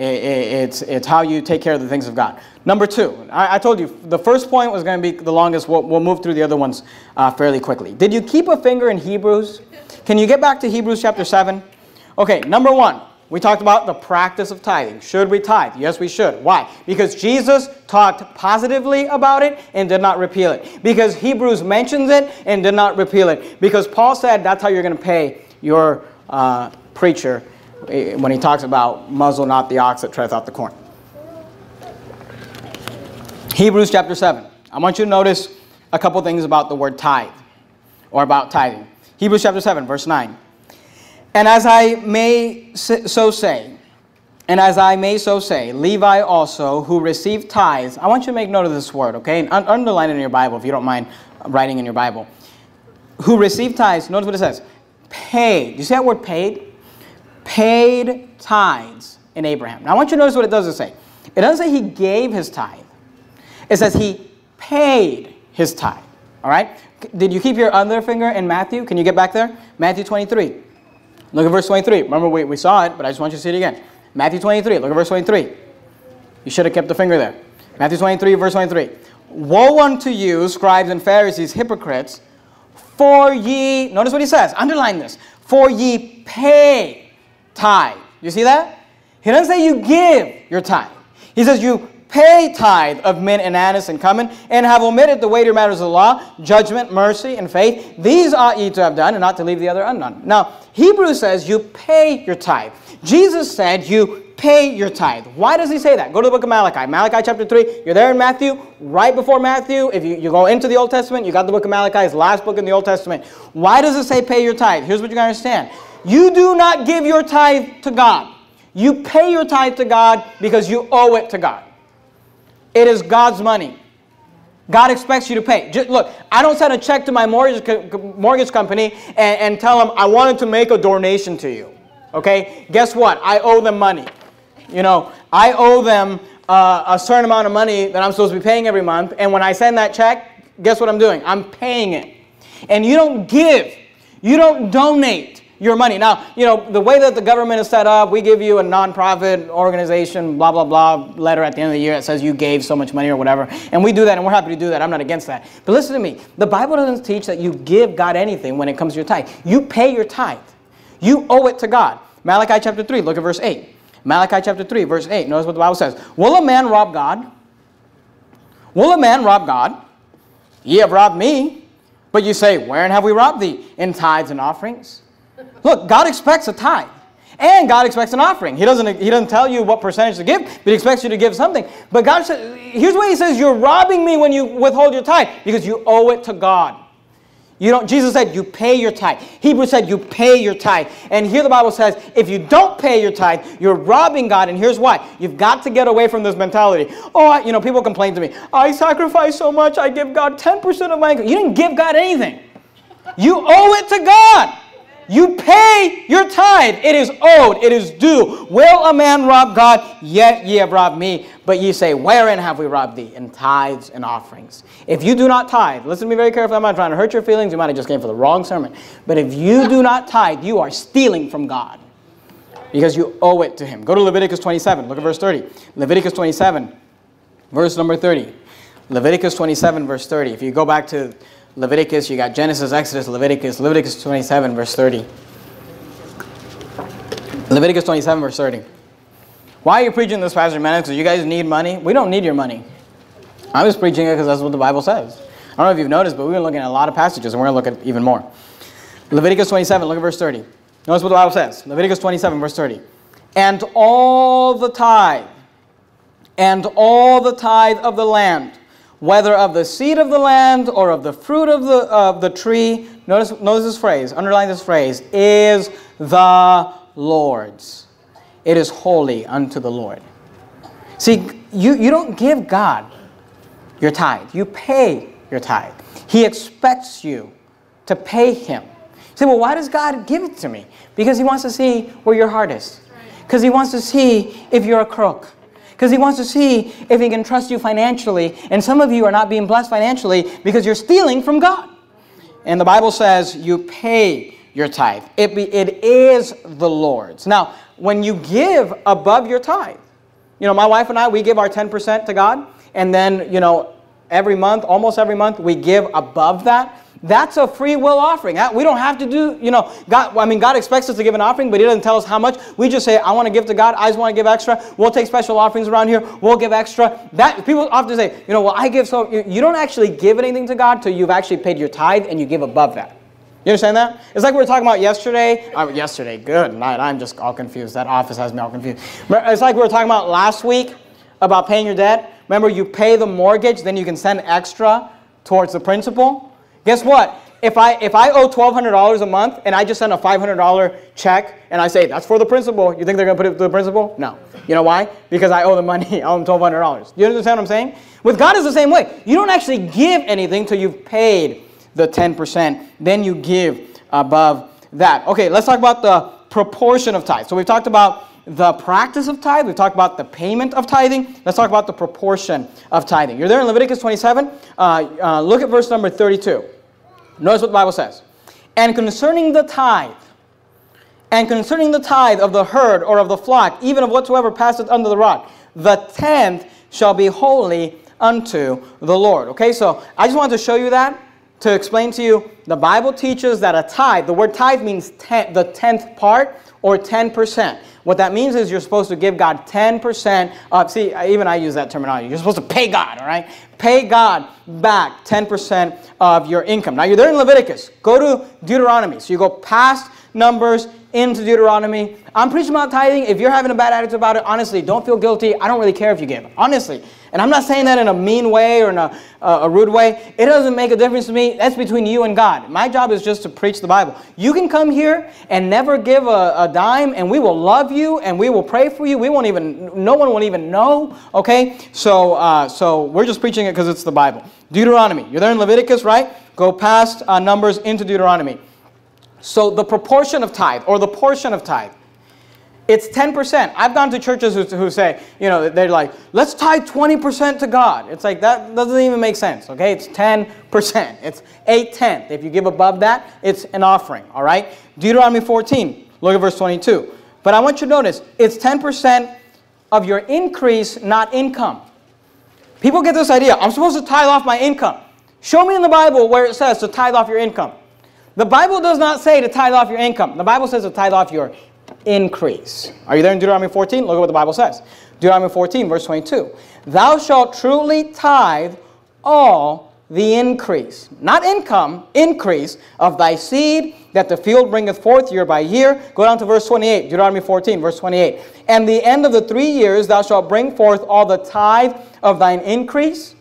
It's, it's how you take care of the things of God. Number two, I, I told you, the first point was going to be the longest. We'll, we'll move through the other ones uh, fairly quickly. Did you keep a finger in Hebrews? Can you get back to Hebrews chapter seven? Okay, number one. We talked about the practice of tithing. Should we tithe? Yes, we should. Why? Because Jesus talked positively about it and did not repeal it. Because Hebrews mentions it and did not repeal it. Because Paul said that's how you're going to pay your uh, preacher when he talks about muzzle not the ox that treadeth out the corn. Hebrews chapter seven. I want you to notice a couple things about the word tithe or about tithing. Hebrews chapter seven, verse nine. And as I may so say, and as I may so say, Levi also, who received tithes. I want you to make note of this word, okay? And un underline it in your Bible if you don't mind writing in your Bible. Who received tithes, notice what it says. Paid. You see that word paid? Paid tithes in Abraham. Now I want you to notice what it doesn't say. It doesn't say he gave his tithe. It says he paid his tithe. All right? Did you keep your other finger in Matthew? Can you get back there? Matthew twenty-three. Look at verse twenty-three. Remember, we, we saw it, but I just want you to see it again. Matthew twenty-three. Look at verse twenty-three. You should have kept the finger there. Matthew twenty-three, verse twenty-three. Woe unto you, scribes and Pharisees, hypocrites, for ye, notice what he says, underline this, for ye pay tithe. You see that? He doesn't say you give your tithe. He says you pay tithe of mint and anise and cumin, and have omitted the weightier matters of the law, judgment, mercy, and faith. These ought ye to have done, and not to leave the other undone. Now, Hebrews says you pay your tithe. Jesus said you pay your tithe. Why does he say that? Go to the book of Malachi. Malachi chapter three. You're there in Matthew. Right before Matthew, if you, you go into the Old Testament, you got the book of Malachi, it's the last book in the Old Testament. Why does it say pay your tithe? Here's what you got to understand. You do not give your tithe to God. You pay your tithe to God because you owe it to God. It is God's money. God expects you to pay. Just, look, I don't send a check to my mortgage, co mortgage company and, and tell them I wanted to make a donation to you. Okay? Guess what? I owe them money. You know, I owe them uh, a certain amount of money that I'm supposed to be paying every month. And when I send that check, guess what I'm doing? I'm paying it. And you don't give. You don't donate your money. Now, you know, the way that the government is set up, we give you a nonprofit organization, blah, blah, blah, letter at the end of the year that says you gave so much money or whatever. And we do that, and we're happy to do that. I'm not against that. But listen to me. The Bible doesn't teach that you give God anything when it comes to your tithe. You pay your tithe. You owe it to God. Malachi chapter three, look at verse eight. Malachi chapter three, verse eight. Notice what the Bible says. Will a man rob God? Will a man rob God? Ye have robbed me. But you say, wherein have we robbed thee? In tithes and offerings. Look, God expects a tithe. And God expects an offering. He doesn't, he doesn't tell you what percentage to give, but he expects you to give something. But God says, here's what he says, you're robbing me when you withhold your tithe, because you owe it to God. You don't, Jesus said you pay your tithe. Hebrews said you pay your tithe. And here the Bible says if you don't pay your tithe, you're robbing God. And here's why. You've got to get away from this mentality. Oh, I, you know, people complain to me. I sacrifice so much. I give God ten percent of my income. You didn't give God anything. You owe it to God. You pay your tithe. It is owed. It is due. Will a man rob God? Yet ye have robbed me. But ye say, wherein have we robbed thee? In tithes and offerings. If you do not tithe, listen to me very carefully. I'm not trying to hurt your feelings. You might have just came for the wrong sermon. But if you do not tithe, you are stealing from God. Because you owe it to him. Go to Leviticus twenty-seven. Look at verse thirty. Leviticus twenty-seven, verse number thirty. Leviticus twenty-seven, verse thirty. If you go back to Leviticus, you got Genesis, Exodus, Leviticus, Leviticus twenty-seven, verse thirty. Leviticus twenty-seven, verse thirty. Why are you preaching this, Pastor Manning? Because you guys need money? We don't need your money. I'm just preaching it because that's what the Bible says. I don't know if you've noticed, but we've been looking at a lot of passages, and we're going to look at even more. Leviticus twenty-seven, look at verse thirty. Notice what the Bible says. Leviticus twenty-seven, verse thirty. And all the tithe, and all the tithe of the land, whether of the seed of the land or of the fruit of the, of the tree, notice, notice this phrase, underline this phrase, is the Lord's. It is holy unto the Lord. See, you, you don't give God your tithe. You pay your tithe. He expects you to pay him. You say, well, why does God give it to me? Because he wants to see where your heart is. Because he wants to see if you're a crook. Because he wants to see if he can trust you financially. And some of you are not being blessed financially because you're stealing from God. And the Bible says you pay your tithe. It, be, it is the Lord's. Now, when you give above your tithe, you know, my wife and I, we give our ten percent to God. And then, you know, every month, almost every month, we give above that. That's a free will offering. We don't have to do, you know, God, I mean, God expects us to give an offering, but he doesn't tell us how much. We just say, I want to give to God. I just want to give extra. We'll take special offerings around here. We'll give extra. That people often say, you know, well, I give so, you, you don't actually give anything to God till you've actually paid your tithe and you give above that. You understand that? It's like we were talking about yesterday. Uh, yesterday, good night. I'm just all confused. That office has me all confused. It's like we were talking about last week about paying your debt. Remember, you pay the mortgage, then you can send extra towards the principal. Guess what? If I if I owe twelve hundred dollars a month and I just send a five hundred dollar check and I say, that's for the principal, you think they're going to put it to the principal? No. You know why? Because I owe them money. I owe them twelve hundred dollars. You understand what I'm saying? With God, it's the same way. You don't actually give anything till you've paid the ten percent. Then you give above that. Okay, let's talk about the proportion of tithe. So we've talked about the practice of tithe. We've talked about the payment of tithing. Let's talk about the proportion of tithing. You're there in Leviticus twenty-seven. Uh, uh, look at verse number thirty-two. Notice what the Bible says. And concerning the tithe, And concerning the tithe of the herd or of the flock, even of whatsoever passeth under the rod, the tenth shall be holy unto the Lord. Okay, so I just wanted to show you that to explain to you, the Bible teaches that a tithe, the word tithe means ten, the tenth part or ten percent. What that means is you're supposed to give God ten percent of, see, even I use that terminology. You're supposed to pay God, all right? Pay God back ten percent of your income. Now, you're there in Leviticus. Go to Deuteronomy. So you go past Numbers into Deuteronomy. I'm preaching about tithing. If you're having a bad attitude about it, honestly, don't feel guilty. I don't really care if you give. Honestly. And I'm not saying that in a mean way or in a, uh, a rude way. It doesn't make a difference to me. That's between you and God. My job is just to preach the Bible. You can come here and never give a, a dime, and we will love you, and we will pray for you. We won't even, no one will even know, okay? So, uh, so we're just preaching it because it's the Bible. Deuteronomy. You're there in Leviticus, right? Go past uh, Numbers into Deuteronomy. So the proportion of tithe, or the portion of tithe, it's ten percent. I've gone to churches who, who say, you know, they're like, let's tithe twenty percent to God. It's like, that doesn't even make sense, okay? It's ten percent. It's eight-tenths. If you give above that, it's an offering, all right? Deuteronomy fourteen, look at verse twenty-two. But I want you to notice, it's ten percent of your increase, not income. People get this idea, I'm supposed to tithe off my income. Show me in the Bible where it says to tithe off your income. The Bible does not say to tithe off your income. The Bible says to tithe off your increase. Are you there in Deuteronomy fourteen? Look at what the Bible says. Deuteronomy fourteen, verse twenty-two. Thou shalt truly tithe all the increase, not income, increase of thy seed that the field bringeth forth year by year. Go down to verse twenty-eight, Deuteronomy fourteen, verse twenty-eight. And the end of the three years thou shalt bring forth all the tithe of thine increase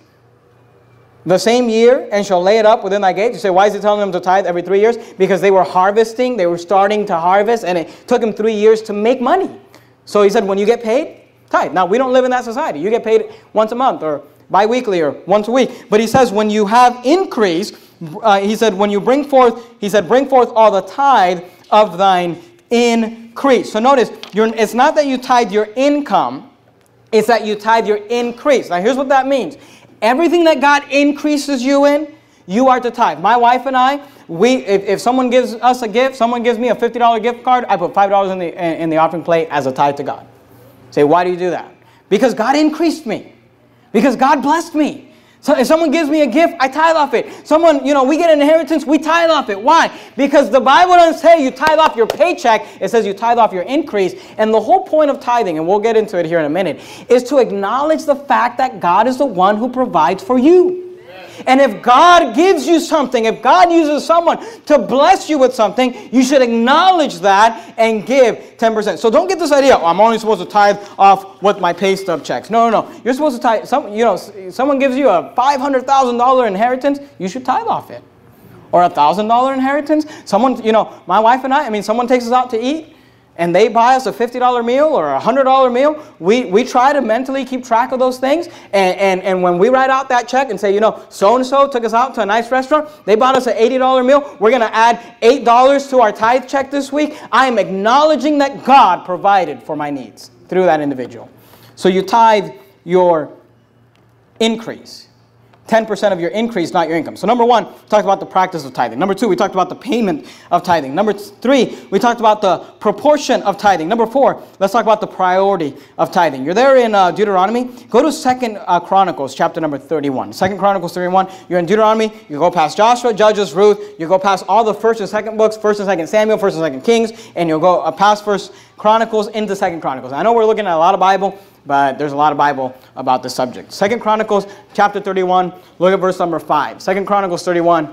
the same year, and shall lay it up within thy gates. You say, why is he telling them to tithe every three years? Because they were harvesting, they were starting to harvest, and it took them three years to make money. So he said, when you get paid, tithe. Now, we don't live in that society. You get paid once a month, or bi-weekly, or once a week. But he says, when you have increase, uh, he said, when you bring forth, he said, bring forth all the tithe of thine increase. So notice, you're, it's not that you tithe your income, it's that you tithe your increase. Now, here's what that means. Everything that God increases you in, you are to tithe. My wife and I, we if, if someone gives us a gift, someone gives me a fifty dollar gift card, I put five dollars in the, in the offering plate as a tithe to God. Say, why do you do that? Because God increased me. Because God blessed me. So if someone gives me a gift, I tithe off it. Someone, you know, we get an inheritance, we tithe off it. Why? Because the Bible doesn't say you tithe off your paycheck. It says you tithe off your increase. And the whole point of tithing, and we'll get into it here in a minute, is to acknowledge the fact that God is the one who provides for you. And if God gives you something, if God uses someone to bless you with something, you should acknowledge that and give ten percent. So don't get this idea, oh, I'm only supposed to tithe off what my pay stub checks. No, no, no. You're supposed to tithe. Some, you know, someone gives you a five hundred thousand dollar inheritance, you should tithe off it. Or a one thousand dollar inheritance. Someone, you know, my wife and I, I mean, someone takes us out to eat, and they buy us a fifty dollar meal or a one hundred dollar meal, we, we try to mentally keep track of those things. And, and, and when we write out that check and say, you know, so-and-so took us out to a nice restaurant, they bought us an eighty dollar meal, we're going to add eight dollars to our tithe check this week. I am acknowledging that God provided for my needs through that individual. So you tithe your increase. ten percent of your increase, not your income. So number one, we talked about the practice of tithing. Number two, we talked about the payment of tithing. Number three, we talked about the proportion of tithing. Number four, let's talk about the priority of tithing. You're there in uh, Deuteronomy. Go to Second uh, Chronicles, chapter number thirty-one. Second Chronicles thirty-one. You're in Deuteronomy. You go past Joshua, Judges, Ruth. You go past all the first and second books, First and Second Samuel, First and Second Kings, and you'll go uh, past First Chronicles into Second Chronicles. I know we're looking at a lot of Bible, but there's a lot of Bible about this subject. Second Chronicles chapter thirty-one, look at verse number five. Second Chronicles thirty-one,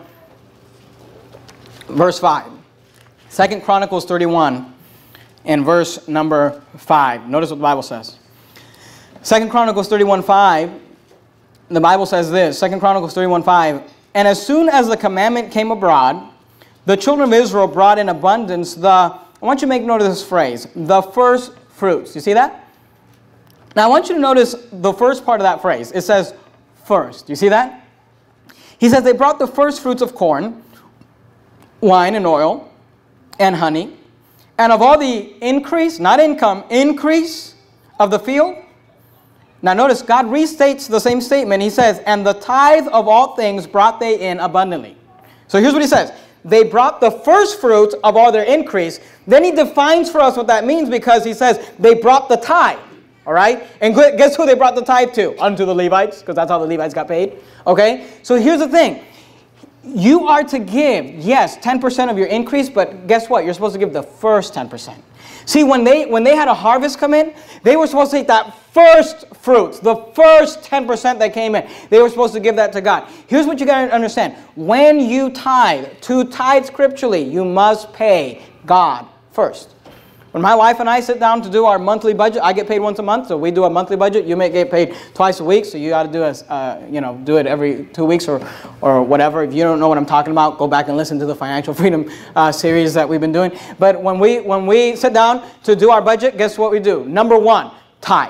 verse five. Second Chronicles thirty-one and verse number five. Notice what the Bible says. Second Chronicles thirty-one, five, the Bible says this. Second Chronicles thirty-one, five. And as soon as the commandment came abroad, the children of Israel brought in abundance the, I want you to make note of this phrase, the first fruits. You see that? Now, I want you to notice the first part of that phrase. It says first. You see that? He says they brought the first fruits of corn, wine and oil, and honey, and of all the increase, not income, increase of the field. Now, notice God restates the same statement. He says, and the tithe of all things brought they in abundantly. So here's what he says. they brought the first fruits of all their increase. Then he defines for us what that means, because he says they brought the tithe. All right? And guess who they brought the tithe to? Unto the Levites, because that's how the Levites got paid. Okay? So here's the thing. You are to give, yes, ten percent of your increase, but guess what? You're supposed to give the first ten percent. See, when they when they had a harvest come in, they were supposed to take that first fruits, the first ten percent that came in. They were supposed to give that to God. Here's what you got to understand. When you tithe, to tithe scripturally, you must pay God first. When my wife and I sit down to do our monthly budget, I get paid once a month, so we do a monthly budget. You may get paid twice a week, so you got to do a, uh, you know, do it every two weeks or, or whatever. If you don't know what I'm talking about, go back and listen to the Financial Freedom uh, series that we've been doing. But when we when we sit down to do our budget, guess what we do? Number one, tithe.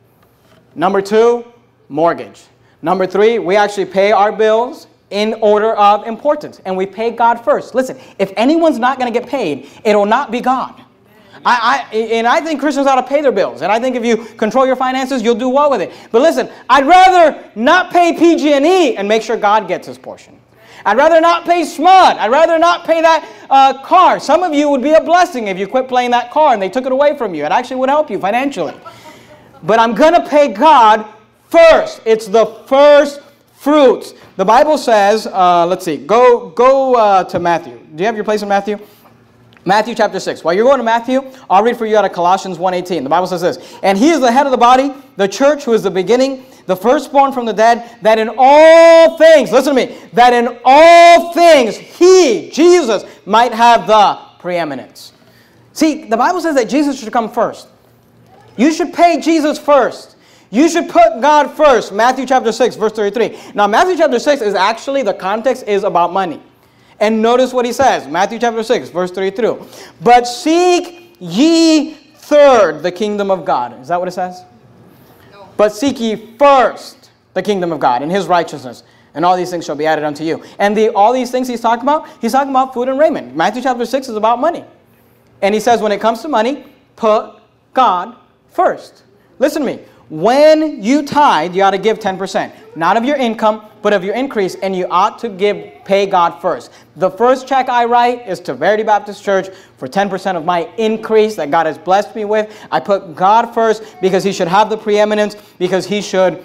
Number two, mortgage. Number three, we actually pay our bills in order of importance, and we pay God first. Listen, if anyone's not going to get paid, it'll not be God. I, I, and I think Christians ought to pay their bills. And I think if you control your finances, you'll do well with it. But listen, I'd rather not pay P G and E and make sure God gets his portion. I'd rather not pay S M U D. I'd rather not pay that uh, car. Some of you would be a blessing if you quit playing that car and they took it away from you. It actually would help you financially. But I'm going to pay God first. It's the first fruits. The Bible says, uh, let's see, go, go uh, to Matthew. Do you have your place in Matthew? Matthew chapter six. While you're going to Matthew, I'll read for you out of Colossians one eighteen. The Bible says this. And he is the head of the body, the church, who is the beginning, the firstborn from the dead, that in all things, listen to me, that in all things he, Jesus, might have the preeminence. See, the Bible says that Jesus should come first. You should pay Jesus first. You should put God first. Matthew chapter six, verse thirty-three. Now, Matthew chapter six is actually, the context is about money. And notice what he says. Matthew chapter six, verse thirty-three. But seek ye third the kingdom of God. Is that what it says? No. But seek ye first the kingdom of God and his righteousness, and all these things shall be added unto you. And the, all these things he's talking about, he's talking about food and raiment. Matthew chapter six is about money. And he says when it comes to money, put God first. Listen to me. When you tithe, you ought to give ten percent. Not of your income, but of your increase. And you ought to give, pay God first. The first check I write is to Verity Baptist Church for ten percent of my increase that God has blessed me with. I put God first because he should have the preeminence, because he should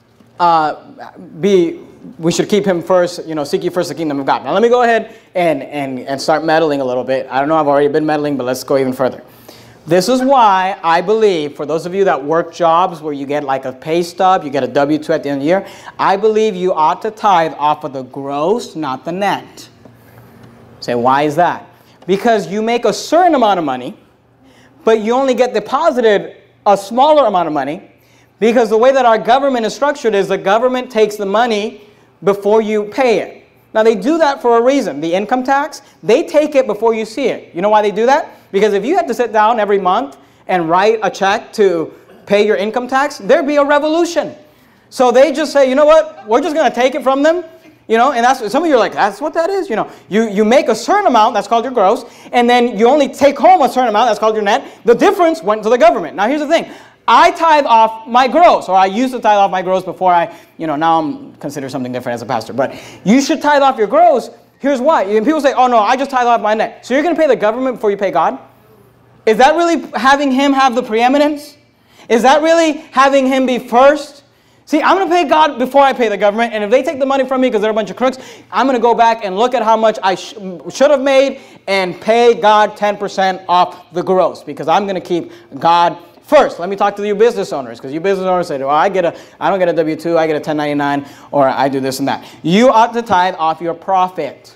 uh, be, we should keep him first, you know, seek ye first the kingdom of God. Now let me go ahead and, and, and start meddling a little bit. I don't know, I've already been meddling, but let's go even further. This is why I believe, for those of you that work jobs where you get like a pay stub, you get a W two at the end of the year, I believe you ought to tithe off of the gross, not the net. Say, why is that? Because you make a certain amount of money, but you only get deposited a smaller amount of money, because the way that our government is structured is the government takes the money before you pay it. Now, they do that for a reason. The income tax, they take it before you see it. You know why they do that? Because if you had to sit down every month and write a check to pay your income tax, there'd be a revolution. So they just say, you know what, we're just going to take it from them. You know, and that's, some of you are like, that's what that is. You know, you, you make a certain amount, that's called your gross, and then you only take home a certain amount, that's called your net. The difference went to the government. Now, here's the thing. I tithe off my gross, or I used to tithe off my gross before I, you know, now I'm considered something different as a pastor. But you should tithe off your gross. Here's why. And people say, oh, no, I just tithe off my net. So you're going to pay the government before you pay God? Is that really having him have the preeminence? Is that really having him be first? See, I'm going to pay God before I pay the government. And if they take the money from me because they're a bunch of crooks, I'm going to go back and look at how much I sh should have made and pay God ten percent off the gross, because I'm going to keep God first. Let me talk to you business owners, because you business owners say, well, I get a, I don't get a W two, I get a ten ninety-nine, or I do this and that. You ought to tithe off your profit.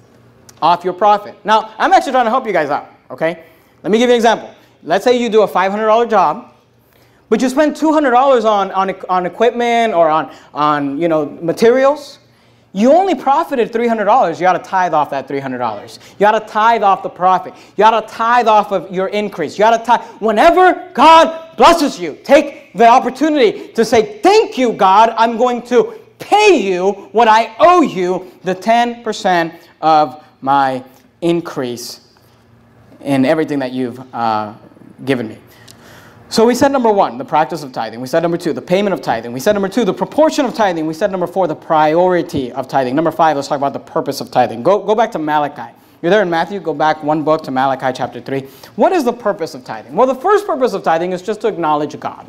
Off your profit. Now, I'm actually trying to help you guys out, okay? Let me give you an example. Let's say you do a five hundred dollar job, but you spend two hundred dollars on, on, on equipment or on, on you know, materials. You only profited three hundred dollars. You ought to tithe off that three hundred dollars. You ought to tithe off the profit. You ought to tithe off of your increase. You ought to tithe. Whenever God blesses you, take the opportunity to say, thank you, God. I'm going to pay you what I owe you, the ten percent of my increase in everything that you've uh, given me. So we said number one, the practice of tithing. We said number two, the payment of tithing. We said number two, the proportion of tithing. We said number four, the priority of tithing. Number five, let's talk about the purpose of tithing. Go, go back to Malachi. You're there in Matthew, go back one book to Malachi chapter three. What is the purpose of tithing? Well, the first purpose of tithing is just to acknowledge God.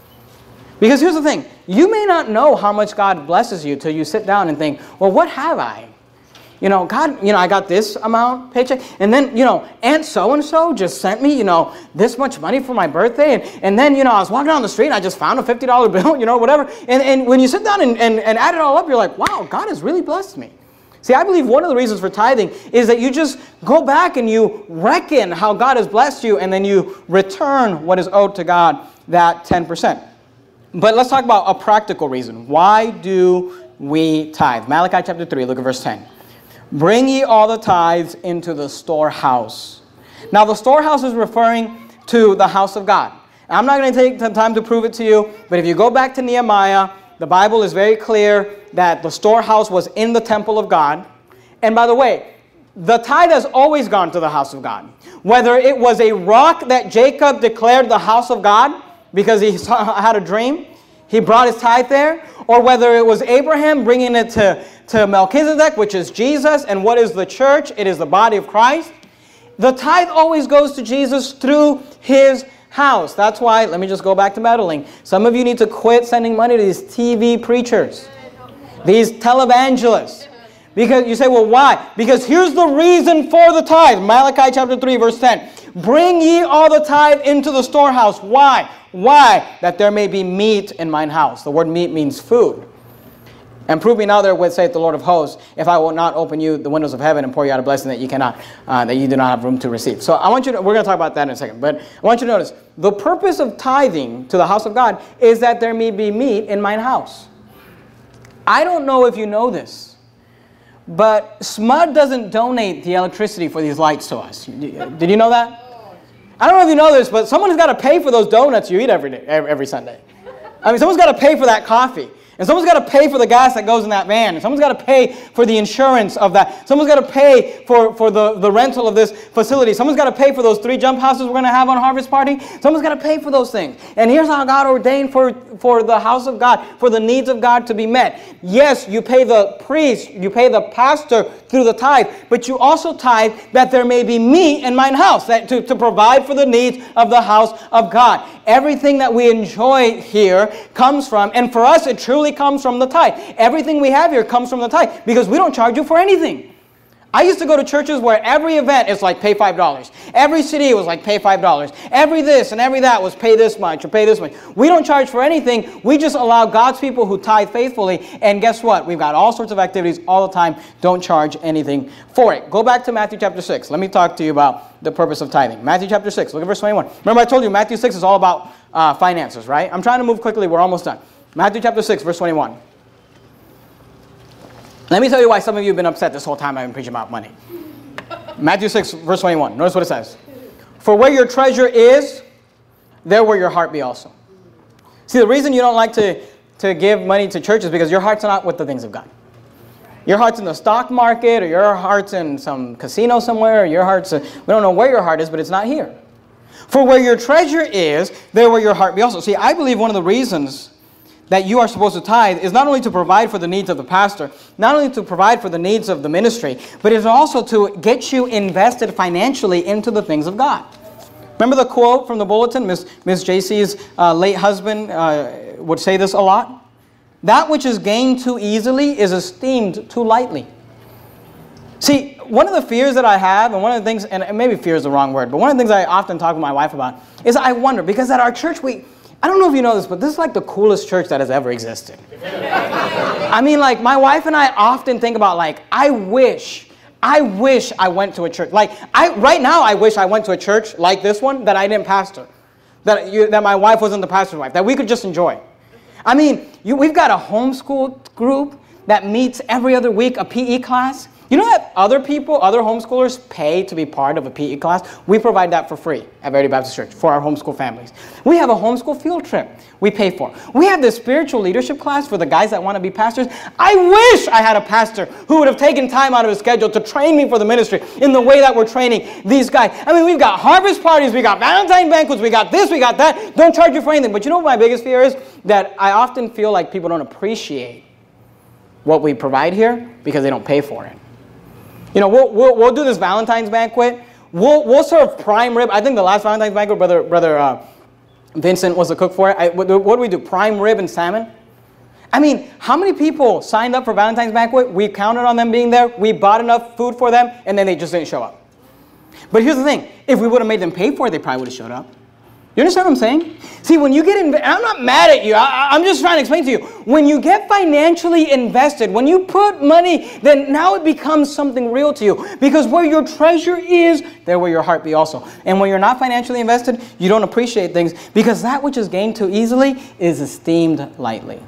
Because here's the thing, you may not know how much God blesses you till you sit down and think, well, what have I? You know, God, you know, I got this amount paycheck, and then, you know, Aunt so-and-so just sent me, you know, this much money for my birthday, and, and then, you know, I was walking down the street, and I just found a fifty dollar bill, you know, whatever, and, and when you sit down and, and, and add it all up, you're like, wow, God has really blessed me. See, I believe one of the reasons for tithing is that you just go back and you reckon how God has blessed you, and then you return what is owed to God, that ten percent. But let's talk about a practical reason. Why do we tithe? Malachi chapter three, look at verse ten. Bring ye all the tithes into the storehouse. Now the storehouse is referring to the house of God. I'm not going to take the time to prove it to you, but if you go back to Nehemiah, the Bible is very clear that the storehouse was in the temple of God. And by the way, the tithe has always gone to the house of God. Whether it was a rock that Jacob declared the house of God because he saw, had a dream, he brought his tithe there, or whether it was Abraham bringing it to, to Melchizedek, which is Jesus, and what is the church? It is the body of Christ. The tithe always goes to Jesus through his house. That's why, let me just go back to meddling. Some of you need to quit sending money to these T V preachers, these televangelists. Because you say, well, why? Because here's the reason for the tithe. Malachi chapter three, verse ten. Bring ye all the tithe into the storehouse. Why? Why? That there may be meat in mine house. The word meat means food. And prove me now therewith, saith the Lord of hosts, if I will not open you the windows of heaven and pour you out a blessing that you cannot, uh, that you do not have room to receive. So I want you to, we're going to talk about that in a second. But I want you to notice, the purpose of tithing to the house of God is that there may be meat in mine house. I don't know if you know this, but S M U D doesn't donate the electricity for these lights to us. Did you know that? I don't know if you know this, but someone's got to pay for those donuts you eat every day, every Sunday. I mean, someone's got to pay for that coffee. And someone's got to pay for the gas that goes in that van. And someone's got to pay for the insurance of that. Someone's got to pay for, for the, the rental of this facility. Someone's got to pay for those three jump houses we're going to have on Harvest Party. Someone's got to pay for those things. And here's how God ordained for, for the house of God, for the needs of God to be met. Yes, you pay the priest, you pay the pastor through the tithe, but you also tithe that there may be meat in mine house, that to, to provide for the needs of the house of God. Everything that we enjoy here comes from, and for us it truly comes from the tithe. Everything we have here comes from the tithe because we don't charge you for anything. I used to go to churches where every event is like pay five dollars. Every C D was like pay five dollars. Every this and every that was pay this much or pay this much. We don't charge for anything. We just allow God's people who tithe faithfully. And guess what? We've got all sorts of activities all the time. Don't charge anything for it. Go back to Matthew chapter six. Let me talk to you about the purpose of tithing. Matthew chapter six. Look at verse twenty-one. Remember I told you Matthew six is all about uh, finances, right? I'm trying to move quickly. We're almost done. Matthew chapter six, verse twenty-one. Let me tell you why some of you have been upset this whole time I've been preaching about money. Matthew six, verse twenty-one. Notice what it says. For where your treasure is, there will your heart be also. See, the reason you don't like to, to give money to church is because your heart's not with the things of God. Your heart's in the stock market, or your heart's in some casino somewhere, or your heart's, a, we don't know where your heart is, but it's not here. For where your treasure is, there will your heart be also. See, I believe one of the reasons that you are supposed to tithe is not only to provide for the needs of the pastor, not only to provide for the needs of the ministry, but it's also to get you invested financially into the things of God. Remember the quote from the bulletin? Miss Miss J C's uh, late husband uh, would say this a lot. That which is gained too easily is esteemed too lightly. See, one of the fears that I have, and one of the things, and maybe fear is the wrong word, but one of the things I often talk with my wife about is I wonder, because at our church we, I don't know if you know this, but this is like the coolest church that has ever existed. I mean, like, my wife and I often think about, like, I wish, I wish I went to a church. Like, I right now, I wish I went to a church like this one that I didn't pastor. That, you, that my wife wasn't the pastor's wife. That we could just enjoy. I mean, you, we've got a homeschool group that meets every other week, a P E class. You know that other people, other homeschoolers pay to be part of a P E class? We provide that for free at Verity Baptist Church for our homeschool families. We have a homeschool field trip we pay for. We have this spiritual leadership class for the guys that want to be pastors. I wish I had a pastor who would have taken time out of his schedule to train me for the ministry in the way that we're training these guys. I mean, we've got harvest parties, we got Valentine banquets, we got this, we got that. Don't charge you for anything. But you know what my biggest fear is? That I often feel like people don't appreciate what we provide here because they don't pay for it. You know, we'll, we'll, we'll do this Valentine's banquet. We'll, we'll serve prime rib. I think the last Valentine's banquet, Brother, brother uh, Vincent was the cook for it. I, what, what do we do? Prime rib and salmon? I mean, how many people signed up for Valentine's banquet? We counted on them being there. We bought enough food for them, and then they just didn't show up. But here's the thing. If we would have made them pay for it, they probably would have showed up. You understand what I'm saying? See, when you get in, I'm not mad at you. I, I'm just trying to explain to you. When you get financially invested, when you put money, then now it becomes something real to you. Because where your treasure is, there will your heart be also. And when you're not financially invested, you don't appreciate things because that which is gained too easily is esteemed lightly.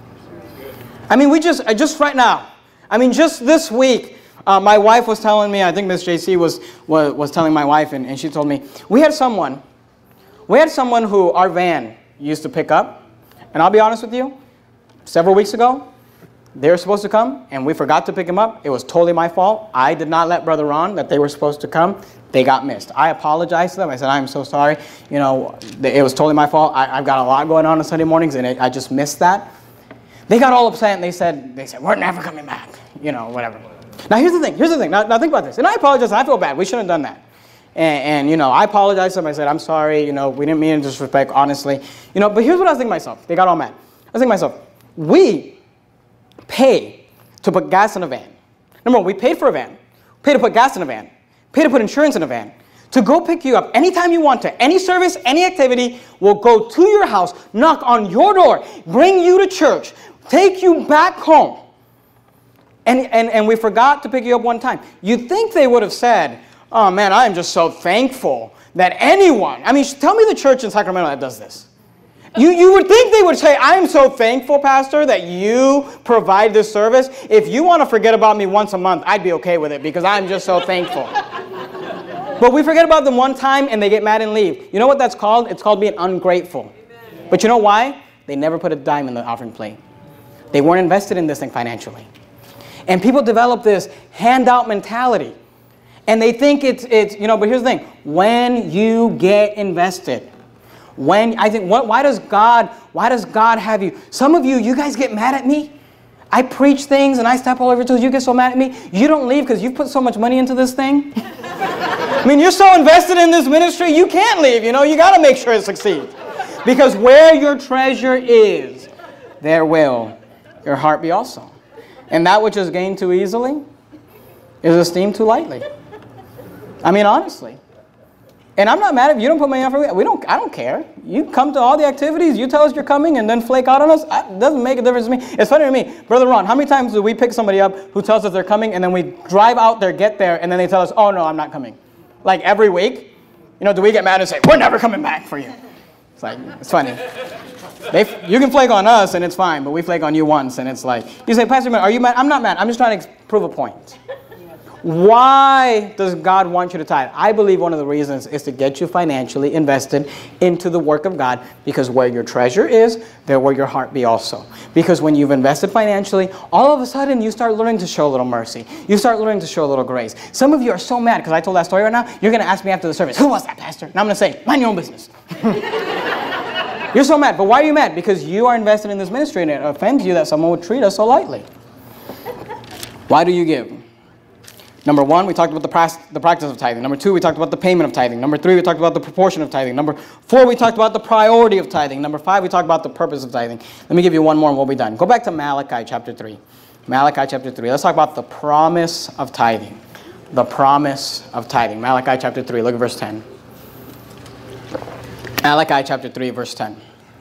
I mean, we just, just right now, I mean, just this week, uh, my wife was telling me, I think Miss J C was, was, was telling my wife, and, and she told me, we had someone We had someone who our van used to pick up, and I'll be honest with you, several weeks ago, they were supposed to come, and we forgot to pick him up. It was totally my fault. I did not let Brother Ron that they were supposed to come. They got missed. I apologized to them. I said, I'm so sorry. You know, it was totally my fault. I, I've got a lot going on on Sunday mornings, and it, I just missed that. They got all upset, and they said, they said, we're never coming back. You know, whatever. Now, here's the thing. Here's the thing. Now, now think about this. And I apologize. I feel bad. We shouldn't have done that. And, and, you know, I apologized to them. I said, I'm sorry. You know, we didn't mean to disrespect, honestly. You know, but here's what I was thinking to myself. They got all mad. I was thinking to myself, we pay to put gas in a van. Number one, we paid for a van. Pay to put gas in a van. Pay to put insurance in a van. To go pick you up anytime you want to. Any service, any activity, will go to your house, knock on your door, bring you to church, take you back home. And, and, and we forgot to pick you up one time. You'd think they would have said, oh man, I am just so thankful that anyone, I mean, tell me the church in Sacramento that does this. You, you would think they would say, I am so thankful, Pastor, that you provide this service. If you want to forget about me once a month, I'd be okay with it because I'm just so thankful. But we forget about them one time and they get mad and leave. You know what that's called? It's called being ungrateful. Amen. But you know why? They never put a dime in the offering plate. They weren't invested in this thing financially. And people develop this handout mentality. And they think it's, it's, you know, but here's the thing. When you get invested, when, I think, what, why does God, why does God have you? Some of you, you guys get mad at me. I preach things and I step all over your toes. You get so mad at me. You don't leave because you've put so much money into this thing. I mean, you're so invested in this ministry, you can't leave, you know. You got to make sure it succeeds. Because where your treasure is, there will your heart be also. And that which is gained too easily is esteemed too lightly. I mean, honestly. And I'm not mad if you don't put money out for me. We don't, I don't care. You come to all the activities, you tell us you're coming, and then flake out on us. It doesn't make a difference to me. It's funny to me. Brother Ron, how many times do we pick somebody up who tells us they're coming, and then we drive out there, get there, and then they tell us, oh, no, I'm not coming. Like every week. You know, do we get mad and say, we're never coming back for you? It's like, it's funny. They, you can flake on us, and it's fine, but we flake on you once, and it's like, you say, Pastor, are you mad? I'm not mad. I'm just trying to prove a point. Why does God want you to tithe? I believe one of the reasons is to get you financially invested into the work of God, because where your treasure is, there will your heart be also. Because when you've invested financially, all of a sudden you start learning to show a little mercy. You start learning to show a little grace. Some of you are so mad because I told that story right now. You're going to ask me after the service, who was that, Pastor? And I'm going to say, mind your own business. You're so mad. But why are you mad? Because you are invested in this ministry and it offends you that someone would treat us so lightly. Why do you give? Number one, we talked about the, the practice of tithing. Number two, we talked about the payment of tithing. Number three, we talked about the proportion of tithing. Number four, we talked about the priority of tithing. Number five, we talked about the purpose of tithing. Let me give you one more and we'll be done. Go back to Malachi chapter three. Malachi chapter three. Let's talk about the promise of tithing. The promise of tithing. Malachi chapter three. Look at verse ten. Malachi chapter three, verse ten.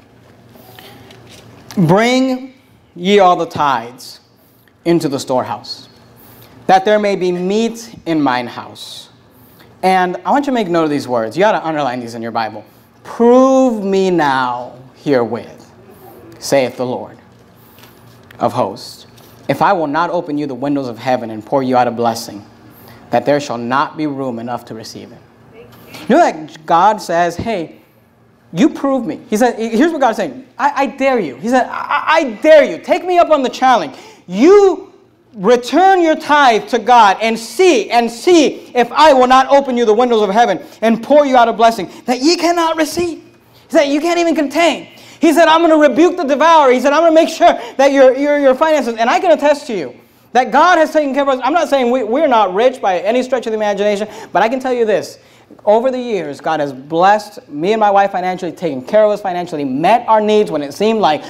Bring ye all the tithes into the storehouse, that there may be meat in mine house. And I want you to make note of these words. You ought to underline these in your Bible. Prove me now herewith, saith the Lord of hosts, if I will not open you the windows of heaven and pour you out a blessing, that there shall not be room enough to receive it. You know that God says, hey, you prove me. He said, here's what God's saying. I, I dare you. He said, I, I dare you. Take me up on the challenge. You return your tithe to God and see, and see if I will not open you the windows of heaven and pour you out a blessing that ye cannot receive. He said, you can't even contain. He said, I'm going to rebuke the devourer. He said, I'm going to make sure that your, your, your finances, and I can attest to you that God has taken care of us. I'm not saying we, we're not rich by any stretch of the imagination, but I can tell you this. Over the years, God has blessed me and my wife financially, taken care of us financially, met our needs when it seemed like